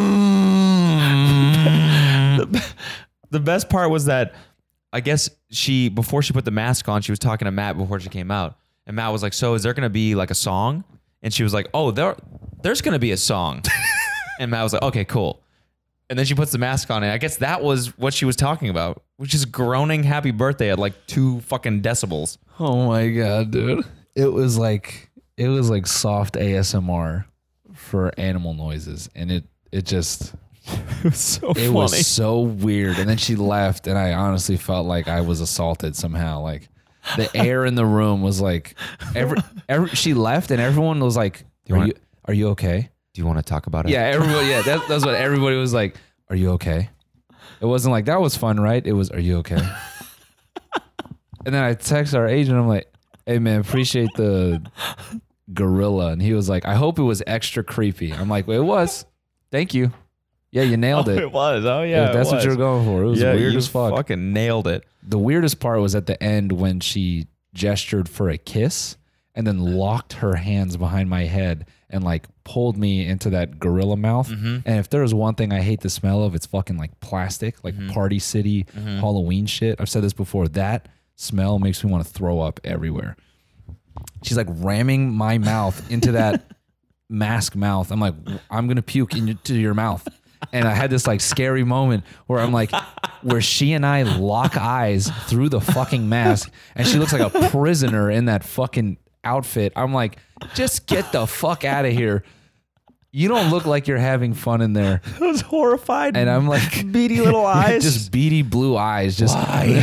the, the best part was that I guess she, before she put the mask on, she was talking to Matt before she came out. And Matt was like, so is there going to be like a song? And she was like, oh, there, there's going to be a song. And Matt was like, okay, cool. And then she puts the mask on, and I guess that was what she was talking about, which is groaning happy birthday at like two fucking decibels. Oh my god, dude. It was like it was like soft A S M R for animal noises, and it it just It was so it was so weird. And then she left, and I honestly felt like I was assaulted somehow. Like the air in the room was like every every she left, and everyone was like, you "Are wanna- you are you okay?" Do you want to talk about it? Yeah, everybody. Yeah, that, that's what everybody was like. Are you okay? It wasn't like that was fun, right? It was, are you okay? And then I text our agent. I'm like, hey man, appreciate the gorilla, and he was like, I hope it was extra creepy. I'm like, well, it was. Thank you. Yeah, you nailed Oh, it. it was. Oh, yeah. If that's it what was. you're going for. It was yeah, weird you as fuck. fucking nailed it. The weirdest part was at the end when she gestured for a kiss and then locked her hands behind my head and like pulled me into that gorilla mouth. Mm-hmm. And if there was one thing I hate the smell of, it's fucking like plastic, like Mm-hmm. Party City Halloween shit. I've said this before. That smell makes me want to throw up everywhere. she's like ramming my mouth into that mask mouth. I'm like, I'm gonna puke into your mouth. And I had this like scary moment where I'm like, where she and I lock eyes through the fucking mask, and she looks like a prisoner in that fucking outfit. I'm like, just get the fuck out of here. You don't look like you're having fun in there. I was horrified. And I'm like, beady little eyes. just beady blue eyes. Just Why?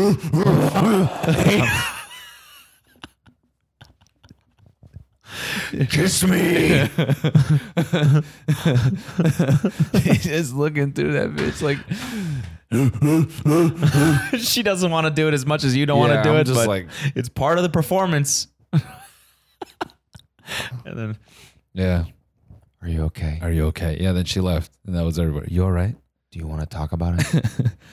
Kiss me. just looking through that bitch like, She doesn't want to do it as much as you don't Yeah, want to do I'm it, just but like- it's part of the performance. And then, yeah, are you okay? are you okay? Yeah, then she left, and that was everybody. You all right? Do you want to talk about it?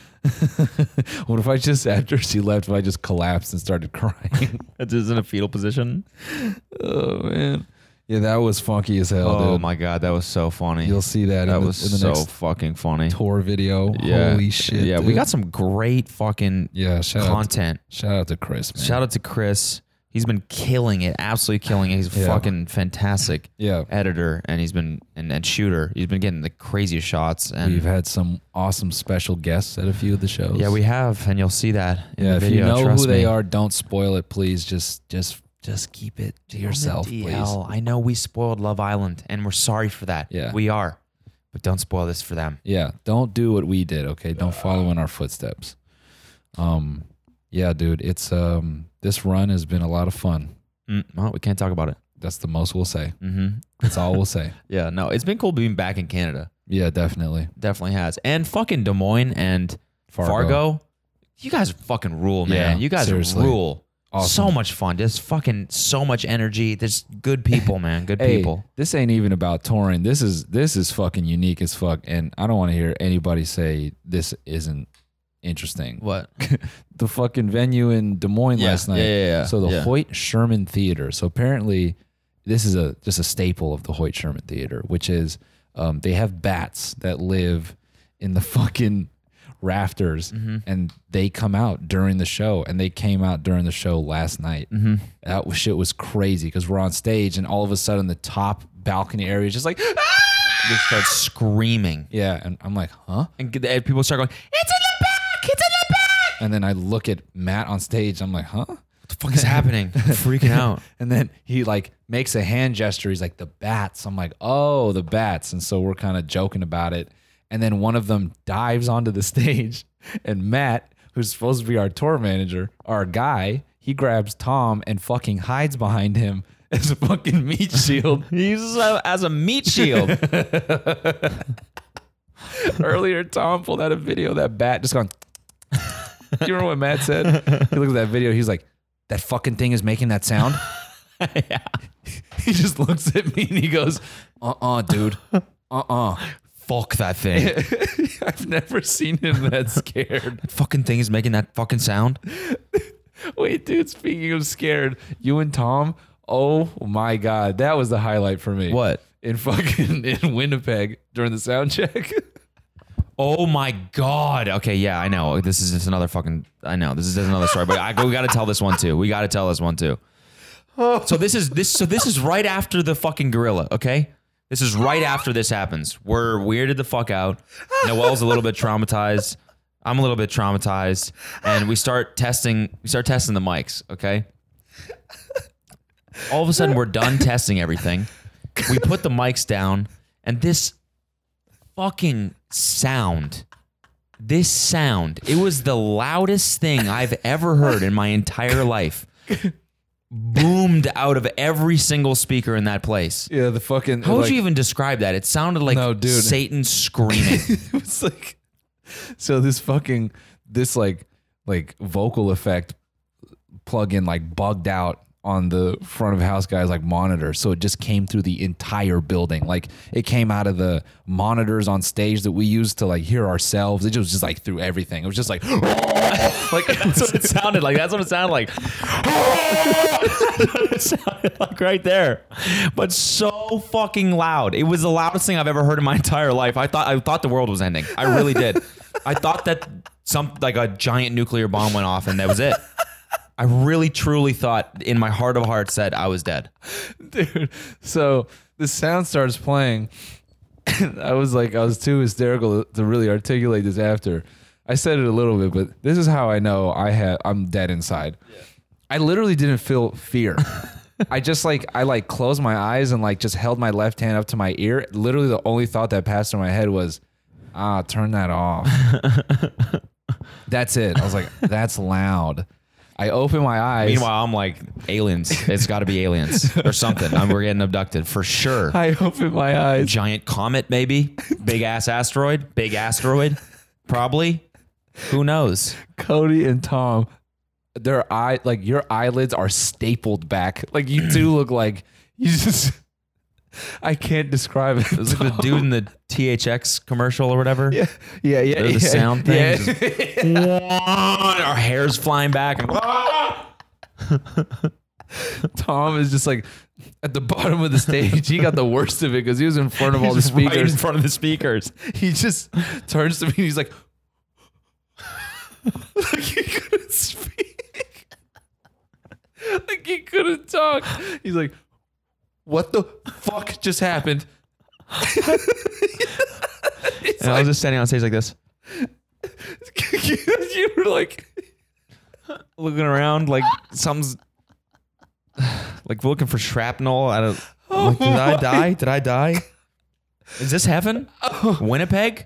What if I just, after she left, if I just collapsed and started crying? It's just in a fetal position. Oh, man. Yeah, that was funky as hell, Oh dude. my god, that was so funny. You'll see that, that in the, was in the so next fucking funny. tour video. Yeah. Holy shit. Yeah, we dude. got some great fucking yeah, shout content. Out to, shout out to Chris, man. Shout out to Chris. He's been killing it, absolutely killing it. He's a Yeah. fucking fantastic Yeah. editor, and he's been and, and shooter. He's been getting the craziest shots. And We've had some awesome special guests at a few of the shows. yeah, we have, and you'll see that in Yeah, the if video. you know Trust who they me. are, don't spoil it, please. Just just just keep it to yourself, D please. L. I know we spoiled Love Island, and we're sorry for that. Yeah. we are, but don't spoil this for them. Yeah, don't do what we did, okay? Don't follow in our footsteps. Um yeah, dude, it's um this run has been a lot of fun. Mm, well, we can't talk about it. That's the most we'll say. Mm-hmm. That's all we'll say. Yeah, no, it's been cool being back in Canada. Yeah, definitely. Definitely has. And fucking Des Moines and Fargo. Fargo, you guys fucking rule, man. Yeah, you guys seriously. rule. Awesome. So much fun. Just fucking so much energy. There's good people, man. Good Hey, people. this ain't even about touring. This is this is fucking unique as fuck, and I don't want to hear anybody say this isn't interesting. What? The fucking venue in Des Moines Yeah, last night. yeah, yeah, yeah. So the Yeah. Hoyt Sherman Theater. So apparently, this is a just a staple of the Hoyt Sherman Theater, which is um, they have bats that live in the fucking rafters, Mm-hmm. and they come out during the show, and they came out during the show last night. Mm-hmm. That was, shit was crazy because we're on stage, and all of a sudden the top balcony area is just like, "Ah!" They start screaming. Yeah, and I'm like, huh? And g- and people start going, it's in the back! It's in the back! And then I look at Matt on stage. I'm like, huh? What the fuck is happening? I'm freaking out. And then he like makes a hand gesture. He's like, the bats. I'm like, oh, the bats. And so we're kind of joking about it. And then one of them dives onto the stage, and Matt, who's supposed to be our tour manager, our guy, he grabs Tom and fucking hides behind him as a fucking meat shield. He uses it as a meat shield. Earlier, Tom pulled out a video of that bat just going. You remember what Matt said? He looked at that video. He's like, that fucking thing is making that sound. Yeah. He just looks at me and he goes, uh-uh, dude. Uh-uh. Fuck that thing. I've never seen him that scared. That fucking thing is making that fucking sound. Wait, dude, speaking of scared, you and Tom, oh my God, that was the highlight for me. What? In fucking in Winnipeg during the sound check. Oh my god. Okay, yeah, I know. This is just another fucking. I know this is just another story, but I, we got to tell this one too. We got to tell this one too. So this is this. So this is right after the fucking gorilla. Okay, this is right after this happens. We're weirded the fuck out. Noelle's a little bit traumatized. I'm a little bit traumatized, and we start testing. We start testing the mics. Okay. All of a sudden, we're done testing everything. We put the mics down, and this fucking sound, this sound, it was the loudest thing I've ever heard in my entire life. Boomed out of every single speaker in that place. Yeah, the fucking. How would like, you even describe that? It sounded like No, dude. Satan screaming. It was like, so this fucking this like like vocal effect plug-in like bugged out on the front of house guys like monitor, so it just came through the entire building. Like it came out of the monitors on stage that we used to like hear ourselves. It was just like through everything. It was just like like That's what it sounded like. That's what it sounded like. It sounded like right there, but so fucking loud. It was the loudest thing I've ever heard in my entire life. I thought I thought the world was ending. I really did. I thought that some like a giant nuclear bomb went off and that was it. I really truly thought in my heart of hearts that I was dead. Dude, so the sound starts playing. And I was like, I was too hysterical to really articulate this after. I said it a little bit, but this is how I know I have I'm dead inside. Yeah. I literally didn't feel fear. I just like I like closed my eyes and like just held my left hand up to my ear. Literally the only thought that passed through my head was, ah, turn that off. That's it. I was like, that's loud. I open my eyes. Meanwhile, I'm like, aliens. It's got to be aliens or something. I'm, we're getting abducted for sure. I open my eyes. Giant comet, maybe. Big ass asteroid. Big asteroid. Probably. Who knows? Cody and Tom, their eye, like your eyelids are stapled back. Like you two look like you just. I can't describe it. It was like the dude in the T H X commercial or whatever. Yeah, yeah, yeah. The, the yeah, sound thing. Yeah. Just, our hair's flying back. And, Tom is just like at the bottom of the stage. He got the worst of it because he was in front of all the He's right speakers. in front of the speakers. He just turns to me and he's like, like he couldn't speak. Like he couldn't talk. He's like, what the fuck just happened? And I was just standing on stage like this, you were like looking around like something's like looking for shrapnel. I don't. Oh Like, did I my- die? Did I die? Is this heaven? Winnipeg?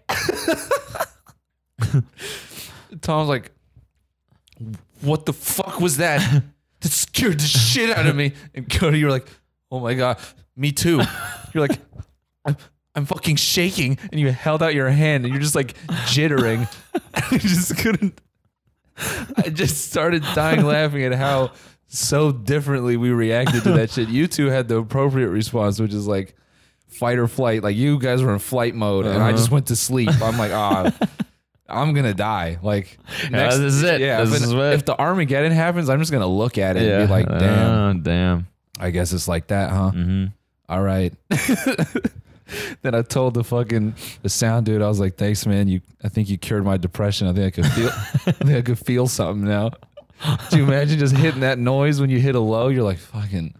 Tom's like, what the fuck was that? That scared the shit out of me. And Cody, you were like, oh my God, me too. You're like, I'm, I'm fucking shaking. And you held out your hand and you're just like jittering. I just couldn't. I just started dying laughing at how so differently we reacted to that shit. You two had the appropriate response, which is like fight or flight. Like you guys were in flight mode and I just went to sleep. I'm like, ah. I'm gonna die. Like next, this is it. Yeah, This if, is it- it. if the Armageddon happens, I'm just gonna look at it and be like, damn. Oh, damn. I guess it's like that, huh? Mm-hmm. All right. Then I told the fucking the sound dude, I was like, thanks, man. You, I think you cured my depression. I think I could feel, I think I could feel something now. Do you imagine just hitting that noise when you hit a low? You're like, fucking.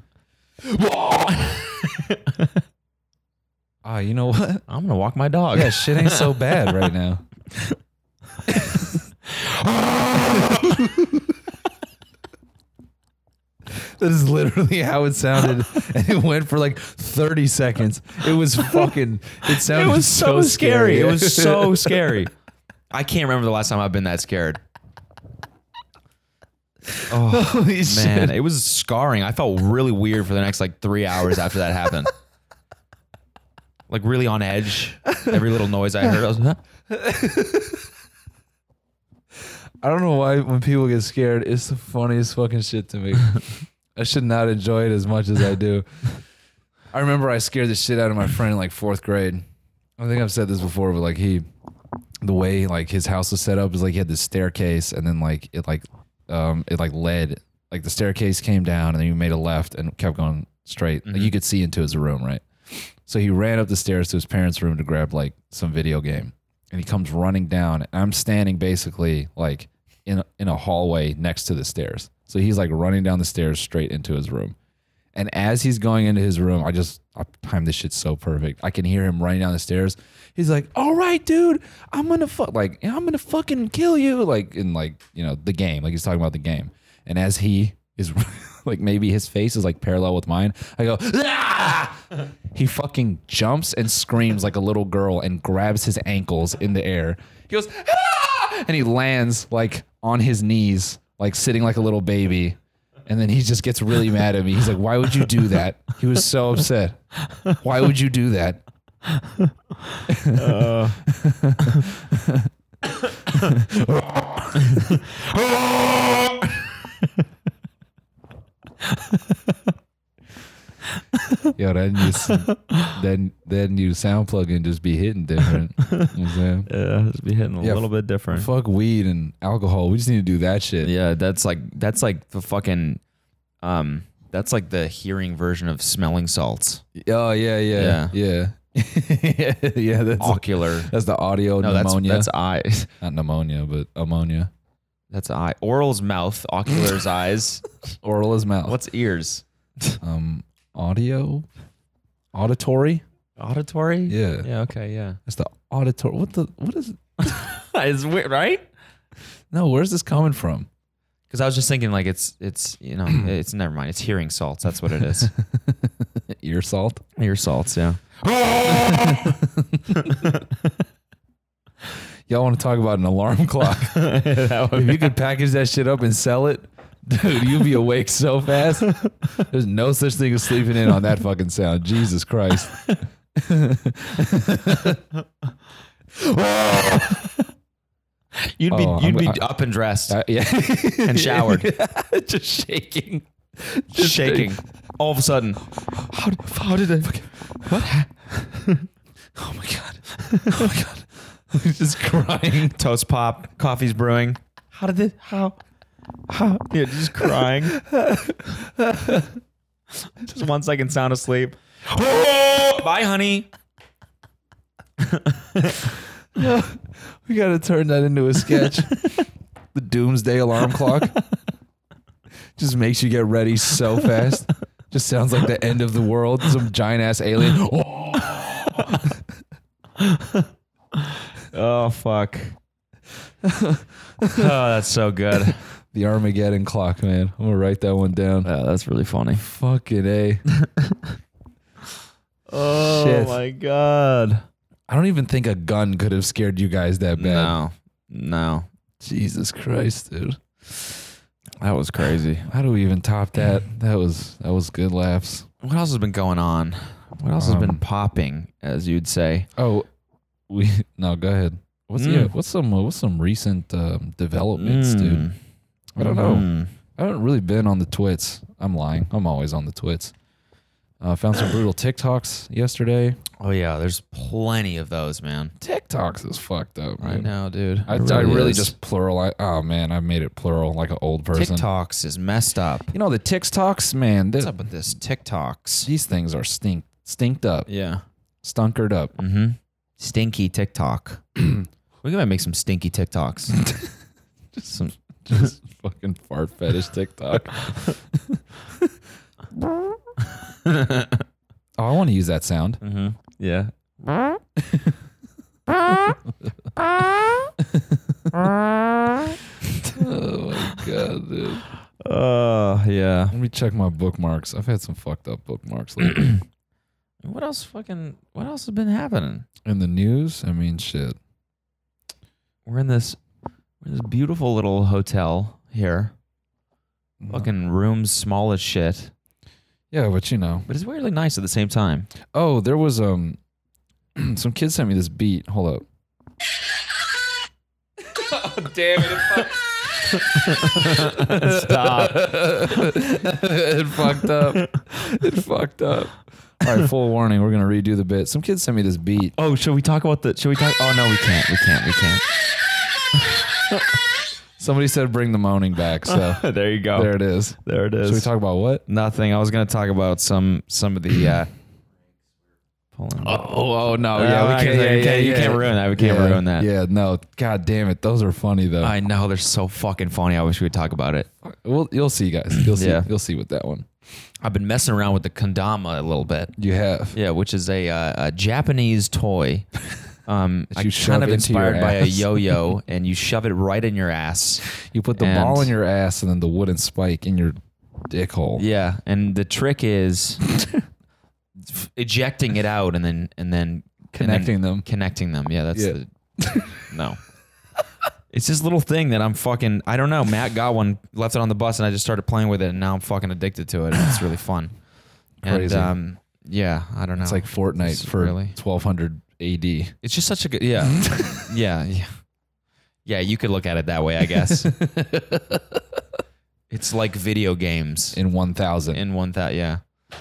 Ah, you know what? I'm gonna walk my dog. Yeah, shit ain't so bad right now. That is literally how it sounded, and it went for like thirty seconds. It was fucking. It sounded. It was so, scary. scary. It was so scary. I can't remember the last time I've been that scared. Oh Holy man, shit. it was scarring. I felt really weird for the next like three hours after that happened. Like really on edge. Every little noise I heard, I was. Huh? I don't know why when people get scared, it's the funniest fucking shit to me. I should not enjoy it as much as I do. I remember I scared the shit out of my friend in like fourth grade. I think I've said this before, but like he, the way like his house was set up is like he had this staircase and then like it like, um, it like led, like the staircase came down and then he made a left and kept going straight. Mm-hmm. Like you could see into his room, right? So he ran up the stairs to his parents' room to grab like some video game. And he comes running down and I'm standing basically like in a, in a hallway next to the stairs. So he's like running down the stairs straight into his room. And as he's going into his room, I just I timed this shit so perfect. I can hear him running down the stairs. He's like, "All right, dude, I'm gonna fuck like I'm gonna fucking kill you." Like in like you know the game, like he's talking about the game. And as he is like maybe his face is like parallel with mine, I go, "Ah!" He fucking jumps and screams like a little girl and grabs his ankles in the air. He goes, "Ah!" And he lands like on his knees, like sitting like a little baby. And then he just gets really mad at me. He's like, "Why would you do that?" He was so upset. "Why would you do that?" Uh. Yo, that new, that, that new sound plugin just be hitting different. You know what I'm saying? Yeah, just be hitting a Yeah, little bit different. Fuck weed and alcohol. We just need to do that shit. Yeah, that's like that's like the fucking um that's like the hearing version of smelling salts. Oh, yeah, yeah, yeah. Yeah, yeah that's, Ocular. that's the audio No, that's pneumonia. that's eyes. Not pneumonia, but ammonia. That's eye. Oral's mouth. Ocular's eyes. Oral is mouth. What's ears? um audio? Auditory? Auditory? Yeah. Yeah. Okay. Yeah. That's the auditory. What the? What is? It's weird, right? No, where's this coming from? Because I was just thinking, like, it's it's you know, it's never mind. It's hearing salts. That's what it is. Ear salt. Ear salts. Yeah. Y'all want to talk about an alarm clock? If you could package that shit up and sell it, dude, you'll be awake so fast. There's no such thing as sleeping in on that fucking sound. Jesus Christ. You'd be Oh, you'd I'm- be up and dressed Uh, yeah. and showered, Just shaking. just shaking. All of a sudden, how did, how did it? What? Oh my God. Oh my God. Just crying. Toast pop, coffee's brewing. How did it? How? How? Yeah, just crying. Just one second sound asleep. Bye, honey. We got to turn that into a sketch. The doomsday alarm clock. Just makes you get ready so fast. Just sounds like the end of the world. Some giant ass alien. Oh fuck. Oh, that's so good. The Armageddon clock, man. I'm gonna write that one down. Yeah, that's really funny. Fucking A. Oh Shit. my god. I don't even think a gun could have scared you guys that bad. No, no, Jesus Christ, dude. that was crazy. How do we even top that? That was that was good laughs. What else has been going on? What else has been Um, popping, as you'd say? Oh, we no, go ahead. What's Mm. yeah, what's some uh, what's some recent um, developments, dude? Mm. I don't know. Mhm. I haven't really been on the twits. I'm lying. I'm always on the twits. Uh, found some brutal TikToks yesterday. Oh yeah, there's plenty of those, man. TikToks is fucked up, I man. know, dude. I, It I really is. just plural. I, oh man, I made it plural like an old person. TikToks is messed up. You know the TikToks, man. What's th- up with this TikToks? These things are stink, stinked up, Yeah. stunkered up. Mm-hmm. Stinky TikTok. We're gonna make some stinky TikToks. Just some, just fucking fart fetish TikTok. Oh, I want to use that sound. Mm-hmm. Yeah. Oh my god, dude. Oh yeah. Let me check my bookmarks. I've had some fucked up bookmarks lately. What else fucking what else has been happening? In the news, I mean, shit. We're in this we're in this beautiful little hotel here. Fucking rooms small as shit. Yeah, but you know. But it's weirdly nice at the same time. Oh, there was um, some kids sent me this beat. Hold up. Oh damn it! Stop. It fucked up. It fucked up. All right, full warning. We're gonna redo the bit. Some kids sent me this beat. Oh, should we talk about the should we talk oh no we can't. We can't. We can't. Somebody said bring the moaning back. So There you go. there it is. There it is. Should we talk about what? Nothing. I was gonna talk about some some of the uh pulling Oh, oh no, Uh, yeah, we I can't. can say Yeah, we can't- yeah, you yeah. can't ruin that. We can't Yeah, ruin that. Yeah, no. God damn it, those are funny though. I know they're so fucking funny. I wish we would talk about it. Well, you'll see, guys. You'll see. Yeah. You'll see with that one. I've been messing around with the kendama a little bit. You have. Yeah, which is a uh, a Japanese toy. Um, That I you shove kind of into your inspired by a ass. yo-yo, and you shove it right in your ass. You put the And- ball in your ass and then the wooden spike in your dick hole. Yeah, and the trick is f- ejecting it out and then and then Connecting and then them. Connecting them. Yeah, that's Yeah. the no. It's this little thing that I'm fucking. I don't know. Matt got one, left it on the bus, and I just started playing with it, and now I'm fucking addicted to it. And it's really fun. Crazy. And um, yeah, I don't know. It's like Fortnite It's for really. twelve hundred A D. It's just such a good. Yeah, yeah, yeah. Yeah, you could look at it that way, I guess. It's like video games In one thousand. in one that. Yeah.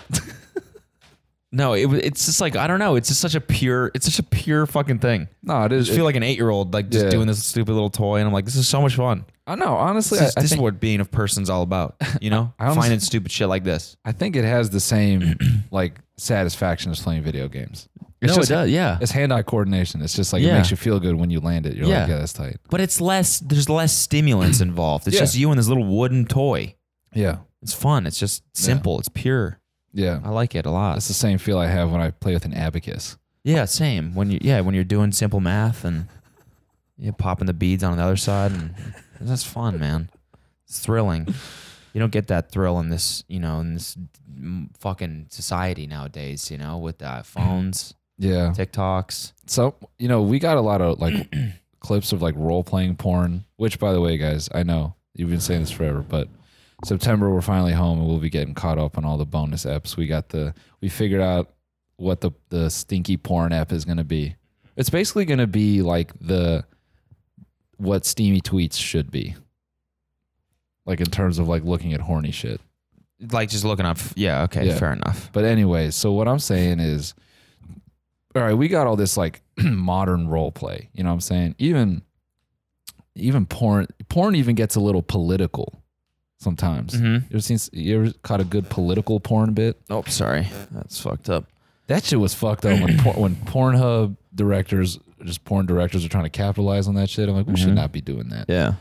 No, it, it's just like I don't know. It's just such a pure. It's such a pure fucking thing. No, it I is. just feel like an eight year old, like just Yeah. doing this stupid little toy, and I'm like, this is so much fun. I know. Honestly, This, is, I, I this is think, what being a person's all about. You know, I honestly- finding stupid shit like this. I think it has the same like satisfaction as playing video games. It's no, just it does. Yeah. It's hand-eye coordination. It's just like Yeah. it makes you feel good when you land it. You're Yeah. like, yeah, that's tight. But it's less, there's less stimulants involved. It's Yeah. just you and this little wooden toy. Yeah, It's fun. It's just simple. It's pure. yeah. I like it a lot. That's the same feel I have when I play with an abacus. Yeah, same. When you yeah, when you're doing simple math and you're popping the beads on the other side, and that's fun, man. It's thrilling. You don't get that thrill in this, you know, in this mm, fucking society nowadays. You know, with uh, phones, Yeah. TikToks. So, you know, we got a lot of like clips of like role playing porn, which by the way, guys, I know you've been saying this forever, but September we're finally home and we'll be getting caught up on all the bonus eps. We got the we figured out what the the stinky porn app is going to be. It's basically going to be like the what steamy tweets should be. Like in terms of like looking at horny shit. Like just looking up. Yeah, okay, Yeah. fair enough. But anyways, so what I'm saying is, all right, we got all this like modern role play. You know what I'm saying? Even even porn porn even gets a little political sometimes. Mm-hmm. You ever seen you ever caught a good political porn bit? Oh, sorry, that's fucked up. That shit was fucked up when por- when Pornhub directors, just porn directors, are trying to capitalize on that shit. I'm like, we should Mhm. not be doing that. Yeah,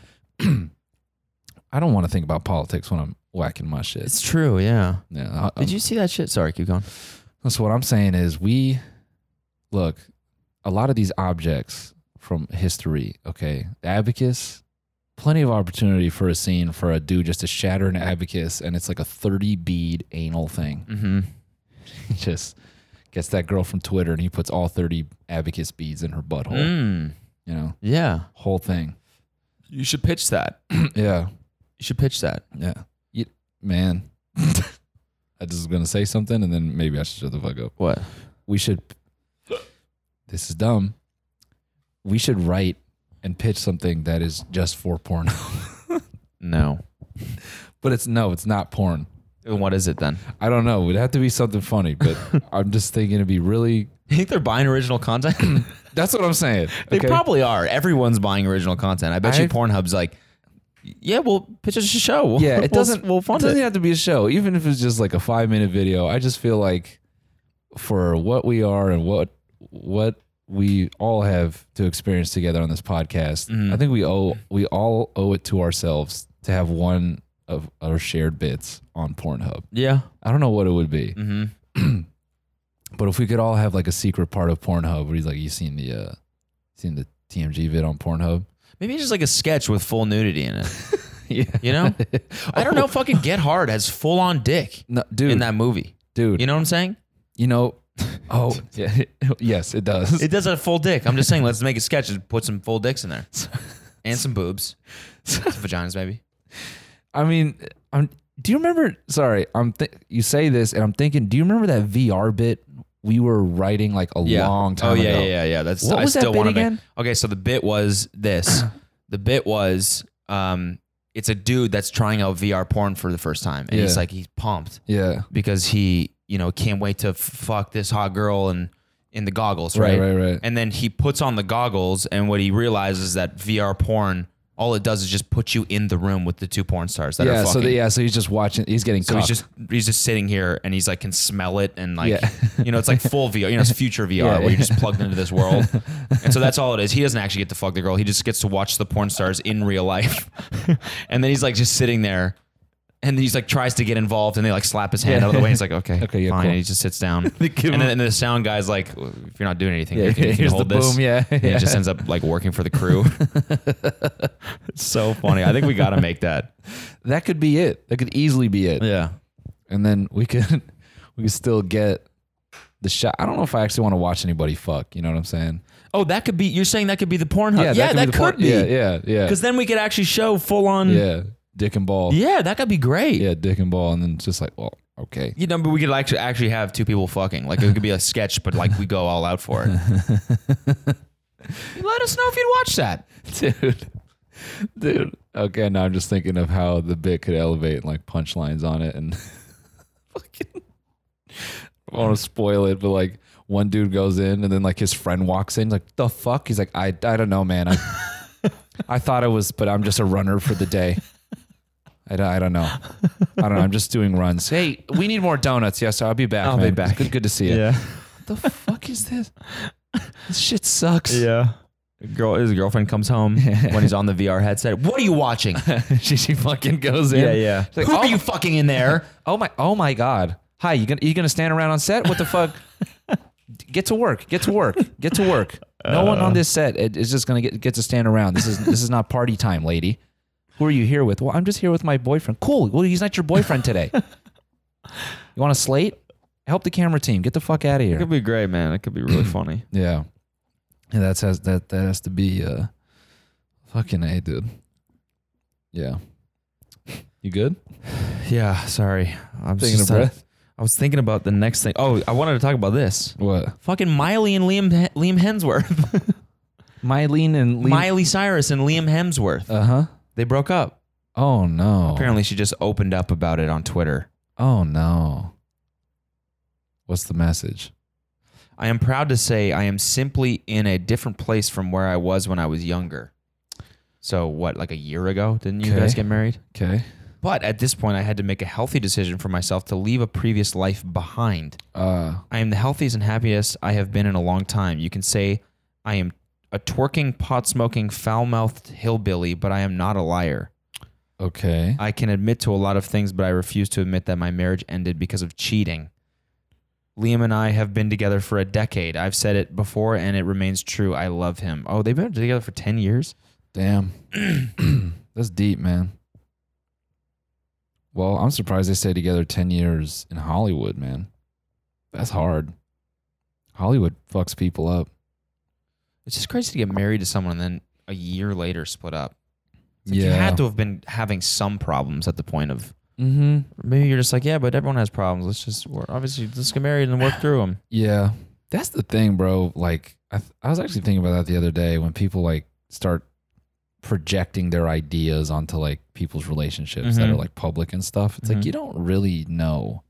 I don't want to think about politics when I'm whacking my shit. it's true. Yeah. Yeah, I- Did you see that shit? Sorry, keep going. So what I'm saying is we look, a lot of these objects from history, okay, the abacus, plenty of opportunity for a scene for a dude just to shatter an abacus and it's like a thirty bead anal thing. Mm-hmm. He just gets that girl from Twitter and he puts all thirty abacus beads in her butthole. Mm. You know, Yeah, whole thing. you should pitch that. Yeah. You should pitch that. Yeah. You, man. I just was going to say something and then maybe I should shut the fuck up. What? We should, this is dumb. We should write and pitch something that is just for porn. No. But it's no, it's not porn. What is it then? I don't know. It'd have to be something funny, but I'm just thinking it'd be really. You think they're buying original content? That's what I'm saying. They okay? probably are. Everyone's buying original content. I bet you I've- Pornhub's like, yeah, we'll pitch us a show. We'll- Yeah, it we'll- doesn't. We'll it fund doesn't it. have to be a show, even if it's just like a five minute video. I just feel like for what we are and what what we all have to experience together on this podcast, Mhm. I think we owe we all owe it to ourselves to have one of our shared bits on Pornhub. Yeah. I don't know what it would be, Mm-hmm. but if we could all have like a secret part of Pornhub, where he's like, you seen the uh, seen the T M G vid on Pornhub? Maybe just like a sketch with full nudity in it. Yeah, You know? I don't know. Fucking Get Hard has full on dick no, dude, in that movie. dude. You know what I'm saying? You know, oh yeah, yes, it does. It does have full dick. I'm just saying, let's make a sketch and put some full dicks in there. And some boobs. Some vaginas, maybe. I mean, I'm. Do you remember? Sorry, I'm. Th- you say this, and I'm thinking. Do you remember that V R bit we were writing like a Yeah. long time oh, yeah, ago? yeah, yeah, yeah. That's What I was that still bit want to make. again? Okay, so the bit was this. The bit was um it's a dude that's trying out V R porn for the first time. And he's Yeah. like he's pumped Yeah. because he, you know, can't wait to f- fuck this hot girl and in the goggles, right? Right, right, right. And then he puts on the goggles and what he realizes is that V R porn, all it does is just put you in the room with the two porn stars that are Yeah. fucking. So the, yeah. So he's just watching. He's getting. So he's cucked. just he's just sitting here and he's like can smell it and like Yeah. you know it's like full V R, you know it's future V R Yeah, where you're yeah. just plugged into this world, and so that's all it is. He doesn't actually get to fuck the girl. He just gets to watch the porn stars in real life, and then he's like just sitting there, and then he's like tries to get involved, and they like slap his hand Yeah. out of the way. He's like okay, Okay, yeah, fine. cool. And he just sits down, and They give then him- and the sound guy's like, if you're not doing anything, Yeah, you can, you can here's hold the this. boom, yeah, And he yeah. just ends up like working for the crew. It's so funny. I think we got to make that. That could be it. That could easily be it. Yeah. And then we could we could still get the shot. I don't know if I actually want to watch anybody fuck. You know what I'm saying? Oh, that could be. You're saying that could be the Pornhub? Yeah, that, the could part- be. Yeah, yeah, yeah. Because then we could actually show full on. Yeah, dick and ball. Yeah, that could be great. Yeah, dick and ball, and then it's just like, well, okay. You know, but we could actually actually have two people fucking. Like it could be a sketch, but like we go all out for it. Let us know if you'd watch that. Dude. Dude. Okay, now I'm just thinking of how the bit could elevate and like punchlines on it and fucking I want to spoil it, but like one dude goes in and then like his friend walks in, like, the fuck? He's like, I I don't know, man. I I thought it was, but I'm just a runner for the day. I don't, I don't know. I don't know. I'm just doing runs. Hey, we need more donuts. Yes, I'll be back. I'll man. be back. Good, good to see you. What the fuck is this? This shit sucks. Yeah. Girl, his girlfriend comes home when he's on the V R headset. What are you watching? she, she fucking goes in. Yeah, yeah. She's like, Who oh, are you fucking in there? oh my, oh my god. Hi, you gonna you gonna stand around on set? What the fuck? Get to work. Get to work. Get to work. No uh, one on this set is just gonna get get to stand around. This is this is not party time, lady. Who are you here with? Well, I'm just here with my boyfriend. Cool. Well, he's not your boyfriend today. You want a slate? Help the camera team. Get the fuck out of here. It could be great, man. It could be really funny. Yeah. Yeah, that's has that that has to be uh fucking A, dude. Yeah. You good? Yeah, sorry. I'm Taking just a breath. I was thinking about the next thing. Oh, I wanted to talk about this. What? Fucking Miley and Liam Liam Hemsworth. Mylene and Liam. Miley Cyrus and Liam Hemsworth. Uh-huh. They broke up. Oh no. Apparently she just opened up about it on Twitter. Oh no. What's the message? I am proud to say I am simply in a different place from where I was when I was younger. So what, like a year ago? Didn't you Okay. guys get married? Okay. But at this point, I had to make a healthy decision for myself to leave a previous life behind. Uh I am the healthiest and happiest I have been in a long time. You can say I am a twerking, pot-smoking, foul-mouthed hillbilly, but I am not a liar. okay. I can admit to a lot of things, but I refuse to admit that my marriage ended because of cheating. Liam and I have been together for a decade. I've said it before, and it remains true. I love him. Oh, they've been together for ten years? Damn. That's deep, man. Well, I'm surprised they stayed together ten years in Hollywood, man. That's hard. Hollywood fucks people up. It's just crazy to get married to someone and then a year later split up. It's like Yeah. You had to have been having some problems at the point of... Mm-hmm. Maybe you're just like, yeah, but everyone has problems. Let's just, we're obviously, let's get married and work through them. Yeah. That's the thing, bro. Like, I, th- I was actually thinking about that the other day when people, like, start projecting their ideas onto, like, people's relationships that Mhm. are, like, public and stuff. It's Mhm. like, you don't really know.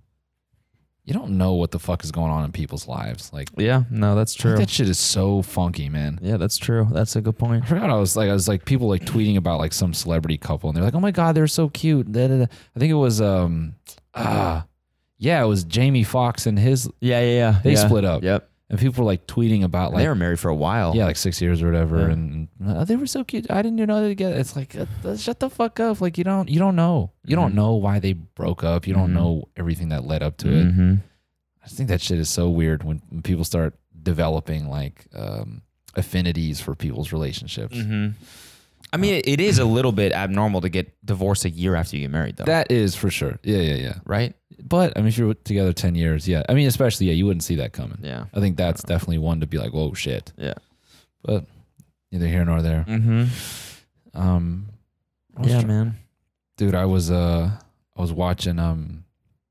You don't know what the fuck is going on in people's lives. Like, Yeah, no, that's I think that shit is so funky, man. Yeah, that's true. That's a good point. I forgot I was like I was like people like tweeting about like some celebrity couple and they're like, oh my god, they're so cute. Da, da, da. I think it was um ah yeah, it was Jamie Foxx and his Yeah, yeah, yeah. they yeah. split up. Yep. And people were like tweeting about like they were married for a while. yeah, like six years or whatever, Yeah. and uh, they were so cute. I didn't even know they together. It's like uh, shut the fuck up. Like you don't you don't know. You Mhm. don't know why they broke up. You don't Mhm. know everything that led up to it. Mm-hmm. I think that shit is so weird when, when people start developing like um, affinities for people's relationships. Mm-hmm. I mean, it, it is a little bit abnormal to get divorced a year after you get married, though. That is for sure. Yeah, yeah, yeah. right? But I mean, if you're together ten years, yeah. I mean, especially yeah, you wouldn't see that coming. Yeah. I think that's definitely one to be like, whoa, shit. Yeah. But neither here nor there. Mm-hmm. Um, I was Yeah, tr- man. dude, I was uh, I was watching um,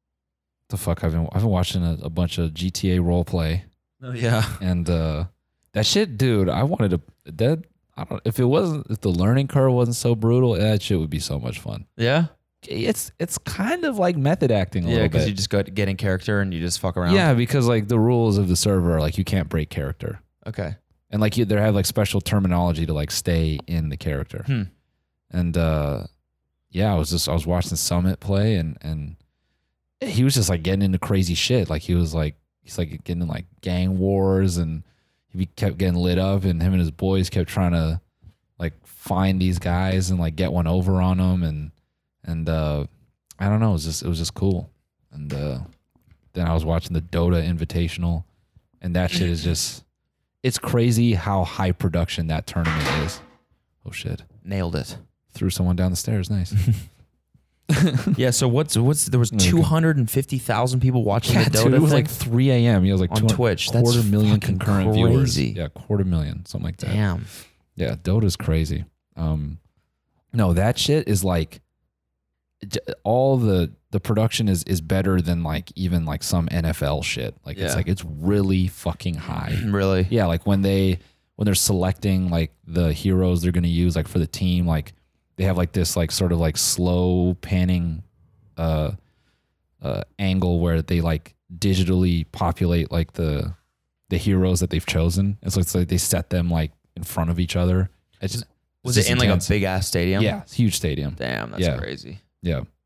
the fuck I've been I've been watching a, a bunch of G T A role play, Oh, yeah. and uh, that shit, dude. I wanted to that. I don't if it wasn't if the learning curve wasn't so brutal, that shit would be so much fun. Yeah? It's it's kind of like method acting a Yeah, little because bit. you just go to get in character and you just fuck around. Yeah, because like the rules of the server are like you can't break character, Okay. and like you they have like special terminology to like stay in the character. Hmm. And uh, yeah, I was just I was watching Summit play, and and he was just like getting into crazy shit. Like he was like he's like getting in like gang wars, and he kept getting lit up, and him and his boys kept trying to like find these guys and like get one over on them, and and uh, I don't know, it was just it was just cool. And uh, then I was watching the Dota Invitational, and that shit is just it's crazy how high production that tournament is. Oh shit! Nailed it. Threw someone down the stairs. Nice. Yeah, so what's what's there was Okay. two hundred fifty thousand people watching Yeah, the Dota dude, it was thing? like three a.m. He was like On two hundred Twitch. That's quarter million fucking concurrent viewers. crazy. Yeah, quarter million, something like that. Damn. Yeah, Dota's crazy. Um, no, that shit is like j- all the the production is is better than like even like some N F L shit. Like it's Yeah. like it's really fucking high. Really? Yeah, like when they when they're selecting like the heroes they're gonna use like for the team, like they have like this like sort of like slow panning uh uh angle where they like digitally populate like the the heroes that they've chosen. And so it's like they set them like in front of each other. It's just Was it's it in just like intense. a big ass stadium? Yeah, it's a huge stadium. Damn, that's Yeah. crazy. Yeah.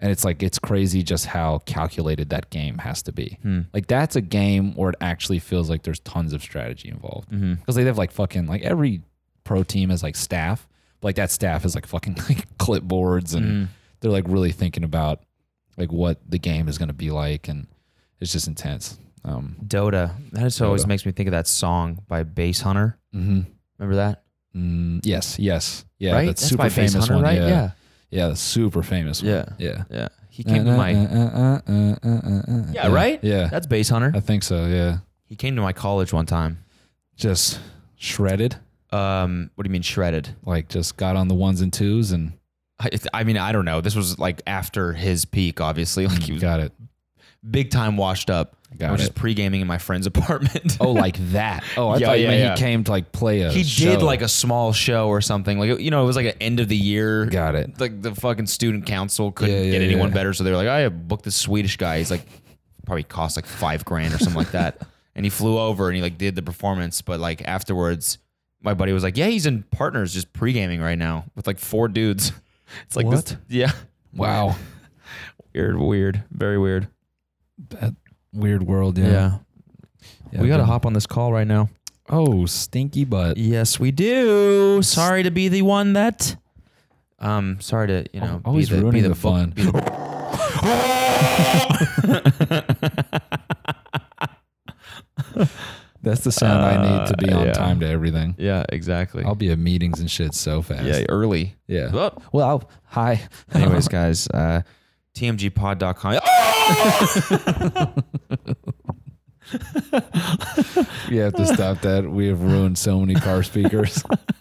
And it's like, it's crazy just how calculated that game has to be. Hmm. Like that's a game where it actually feels like there's tons of strategy involved. Because Mm-hmm. they have like fucking, like every pro team has like staff. But like that staff is like fucking like clipboards and Mm-hmm. they're like really thinking about like what the game is going to be like. And it's just intense. Um, Dota. That just always Dota. makes me think of that song by Bass Hunter. mm-hmm. Remember that? mm, yes, yes. Yeah, right? that's, That's super by Bass famous Hunter, one. right? Yeah. Yeah. Yeah, the super famous one. Yeah. Yeah. Yeah. He came to my. Yeah, Yeah, right? Yeah. That's Bass Hunter. I think so, yeah. He came to my college one time. Just shredded, Um, what do you mean shredded? like just got on the ones and twos and I, I mean, I don't know. This was like after his peak, obviously. Like he was got it. big time washed up. Got I was it. just pre-gaming in my friend's apartment. Oh, like that. Oh, I Yeah, thought you yeah, meant yeah. he came to like play a he show. did like a small show or something. Like, you know, it was like an end of the year. Got it. Like the fucking student council couldn't Yeah, yeah, get anyone yeah. better. So they were like, I booked this Swedish guy. He's like, probably cost like five grand or something like that. And he flew over and he like did the performance. But like afterwards, my buddy was like, yeah, he's in Partners just pre-gaming right now with like four dudes. It's like What? this. Yeah. Wow. Weird, weird, very weird. That weird world, yeah. Yeah, we got to good. hop on this call right now. Oh, stinky butt. Yes, we do. Sorry to be the one that. Um, sorry to you know Always be the, ruining be the, the book- fun. be the- That's the sound I need to be on Uh, yeah. time to everything. yeah, exactly. I'll be at meetings and shit so fast. yeah, early. Yeah. Oh. Well, I'll, hi. Anyways, guys, uh, T M G pod dot com. You have to stop that. We have ruined so many car speakers.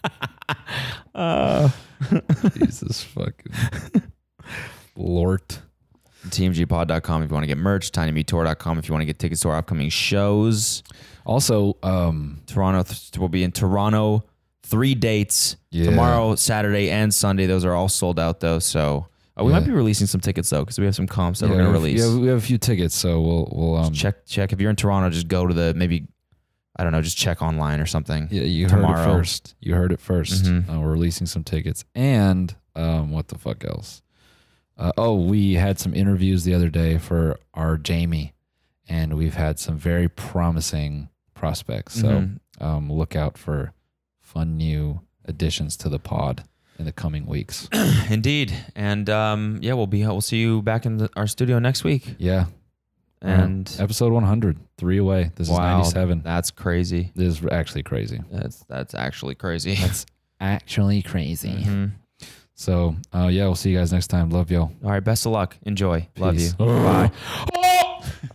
Uh, Jesus fucking Lord. T M G pod dot com if you want to get merch. tiny meat tour dot com if you want to get tickets to our upcoming shows. Also, um, Toronto th- will be in Toronto. Three dates Yeah. tomorrow, Saturday, and Sunday. Those are all sold out though. So uh, we Yeah. might be releasing some tickets though because we have some comps that yeah, we're gonna we have- release. Yeah, we have a few tickets, so we'll we'll um check check if you're in Toronto. Just go to the maybe I don't know. Just check online or something. Yeah, you heard tomorrow. it first. You heard it first. Mhm. Uh, we're releasing some tickets, and um, what the fuck else? Uh, oh, we had some interviews the other day for our Jamie, and we've had some very promising prospects. So Mhm. um, look out for fun new additions to the pod in the coming weeks. Indeed, and um, yeah, we'll be we'll see you back in the, our studio next week. Yeah, And Uh, episode one hundred, three away. This is wow, ninety-seven. that's crazy. This is actually crazy. That's that's actually crazy. That's actually crazy. Mhm. So uh, yeah, we'll see you guys next time. Love y'all. All right, best of luck. Enjoy. Love you. Peace. Bye.